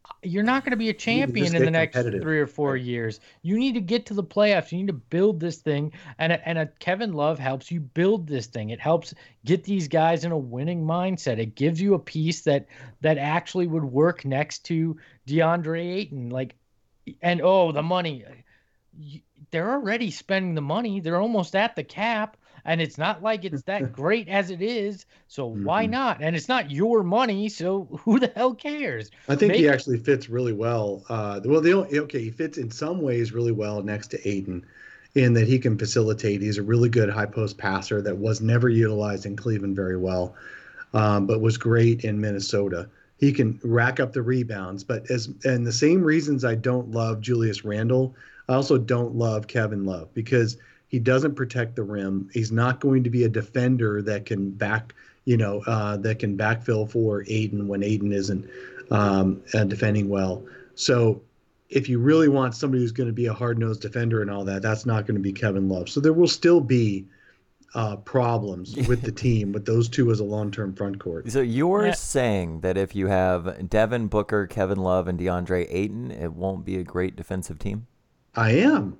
Speaker 3: you're not going to be a champion
Speaker 4: just
Speaker 3: in the
Speaker 4: get
Speaker 3: next
Speaker 4: competitive.
Speaker 3: three or four
Speaker 4: Right.
Speaker 3: years. You need to get to the playoffs. You need to build this thing. And a, and a Kevin Love helps you build this thing. It helps get these guys in a winning mindset. It gives you a piece that that actually would work next to DeAndre Ayton. Like, and oh, the money. You- They're already spending the money. They're almost at the cap. And it's not like it's that great as it is. So why
Speaker 4: Mhm.
Speaker 3: not? And it's not your money. So who the hell cares?
Speaker 4: I think he
Speaker 3: Make-
Speaker 4: actually fits really well. Uh, well, the only, okay, he fits in some ways really well next to Ayton, in that he can facilitate. He's a really good high post passer that was never utilized in Cleveland very well, um, but was great in Minnesota. He can rack up the rebounds, but as and the same reasons I don't love Julius Randle, I also don't love Kevin Love, because he doesn't protect the rim. He's not going to be a defender that can back, you know, uh, that can backfill for Ayton when Ayton isn't um, uh, defending well. So if you really want somebody who's going to be a hard-nosed defender and all that, that's not going to be Kevin Love. So there will still be uh, problems with the team with those two as a long-term front court.
Speaker 2: So you're
Speaker 3: Yeah.
Speaker 2: saying that if you have Devin Booker, Kevin Love, and DeAndre Ayton, it won't be a great defensive team?
Speaker 4: I am.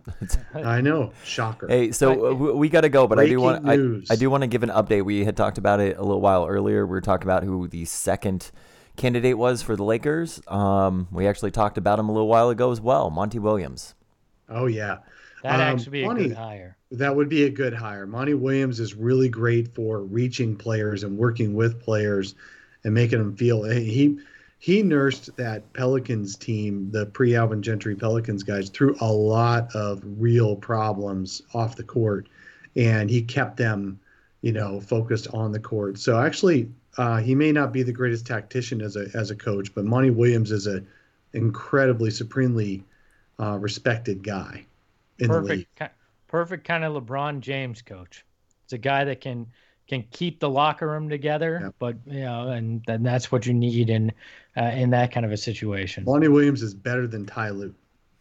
Speaker 4: I know. Shocker.
Speaker 2: Hey, so
Speaker 3: But-
Speaker 2: uh, we, we got to go, but I do want I,
Speaker 4: Breaking news.
Speaker 2: I do want to give an update. We had talked about it a little while earlier. We were talking about who the second candidate was for the Lakers. Um, we actually talked about him a little while ago as well, Monty Williams.
Speaker 4: Oh, yeah.
Speaker 3: That'd
Speaker 4: Um,
Speaker 3: actually be a
Speaker 4: Monty-
Speaker 3: good hire.
Speaker 4: That would be a good hire. Monty Williams is really great for reaching players and working with players and making them feel. He he nursed that Pelicans team, the pre-Alvin Gentry Pelicans guys, through a lot of real problems off the court, and he kept them, you know, focused on the court. So actually, uh, he may not be the greatest tactician as a as a coach, but Monty Williams is a incredibly, supremely uh, respected guy in the league.
Speaker 3: Perfect, ki- perfect kind of LeBron James coach. It's a guy that can can keep the locker room together,
Speaker 4: Yeah.
Speaker 3: but you know, and then that's what you need in uh, in that kind of a situation.
Speaker 4: Monty Williams is better than Ty Lue.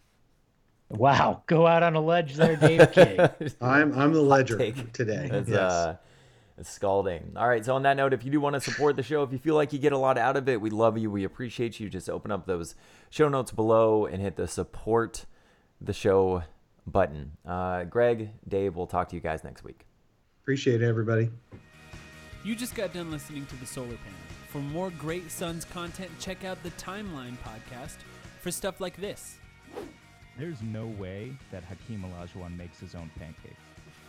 Speaker 3: Wow, go out on a ledge there, Dave King.
Speaker 4: I'm I'm the ledger
Speaker 2: take.
Speaker 4: today.
Speaker 2: That's
Speaker 4: yes.
Speaker 2: uh, it's scalding. All right. So on that note, if you do want to support the show, if you feel like you get a lot out of it, we love you. We appreciate you. Just open up those show notes below and hit the support the show button. Uh, Greg, Dave, we'll talk to you guys next week.
Speaker 4: Appreciate it, everybody.
Speaker 7: You just got done listening to The Solar Panel. For more great Suns content, check out the Timeline podcast for stuff like this.
Speaker 8: There's no way that Hakeem Olajuwon makes his own pancakes.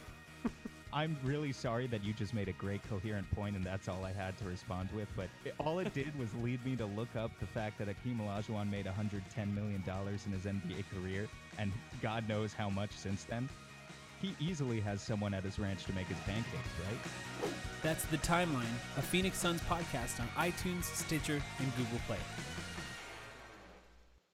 Speaker 8: I'm really sorry that you just made a great coherent point and that's all I had to respond with, but it, all it did was lead me to look up the fact that Hakeem Olajuwon made one hundred ten million dollars in his N B A career, and God knows how much since then. He easily has someone at his ranch to make his pancakes, right?
Speaker 7: That's The Timeline, a Phoenix Suns podcast on iTunes, Stitcher, and Google Play.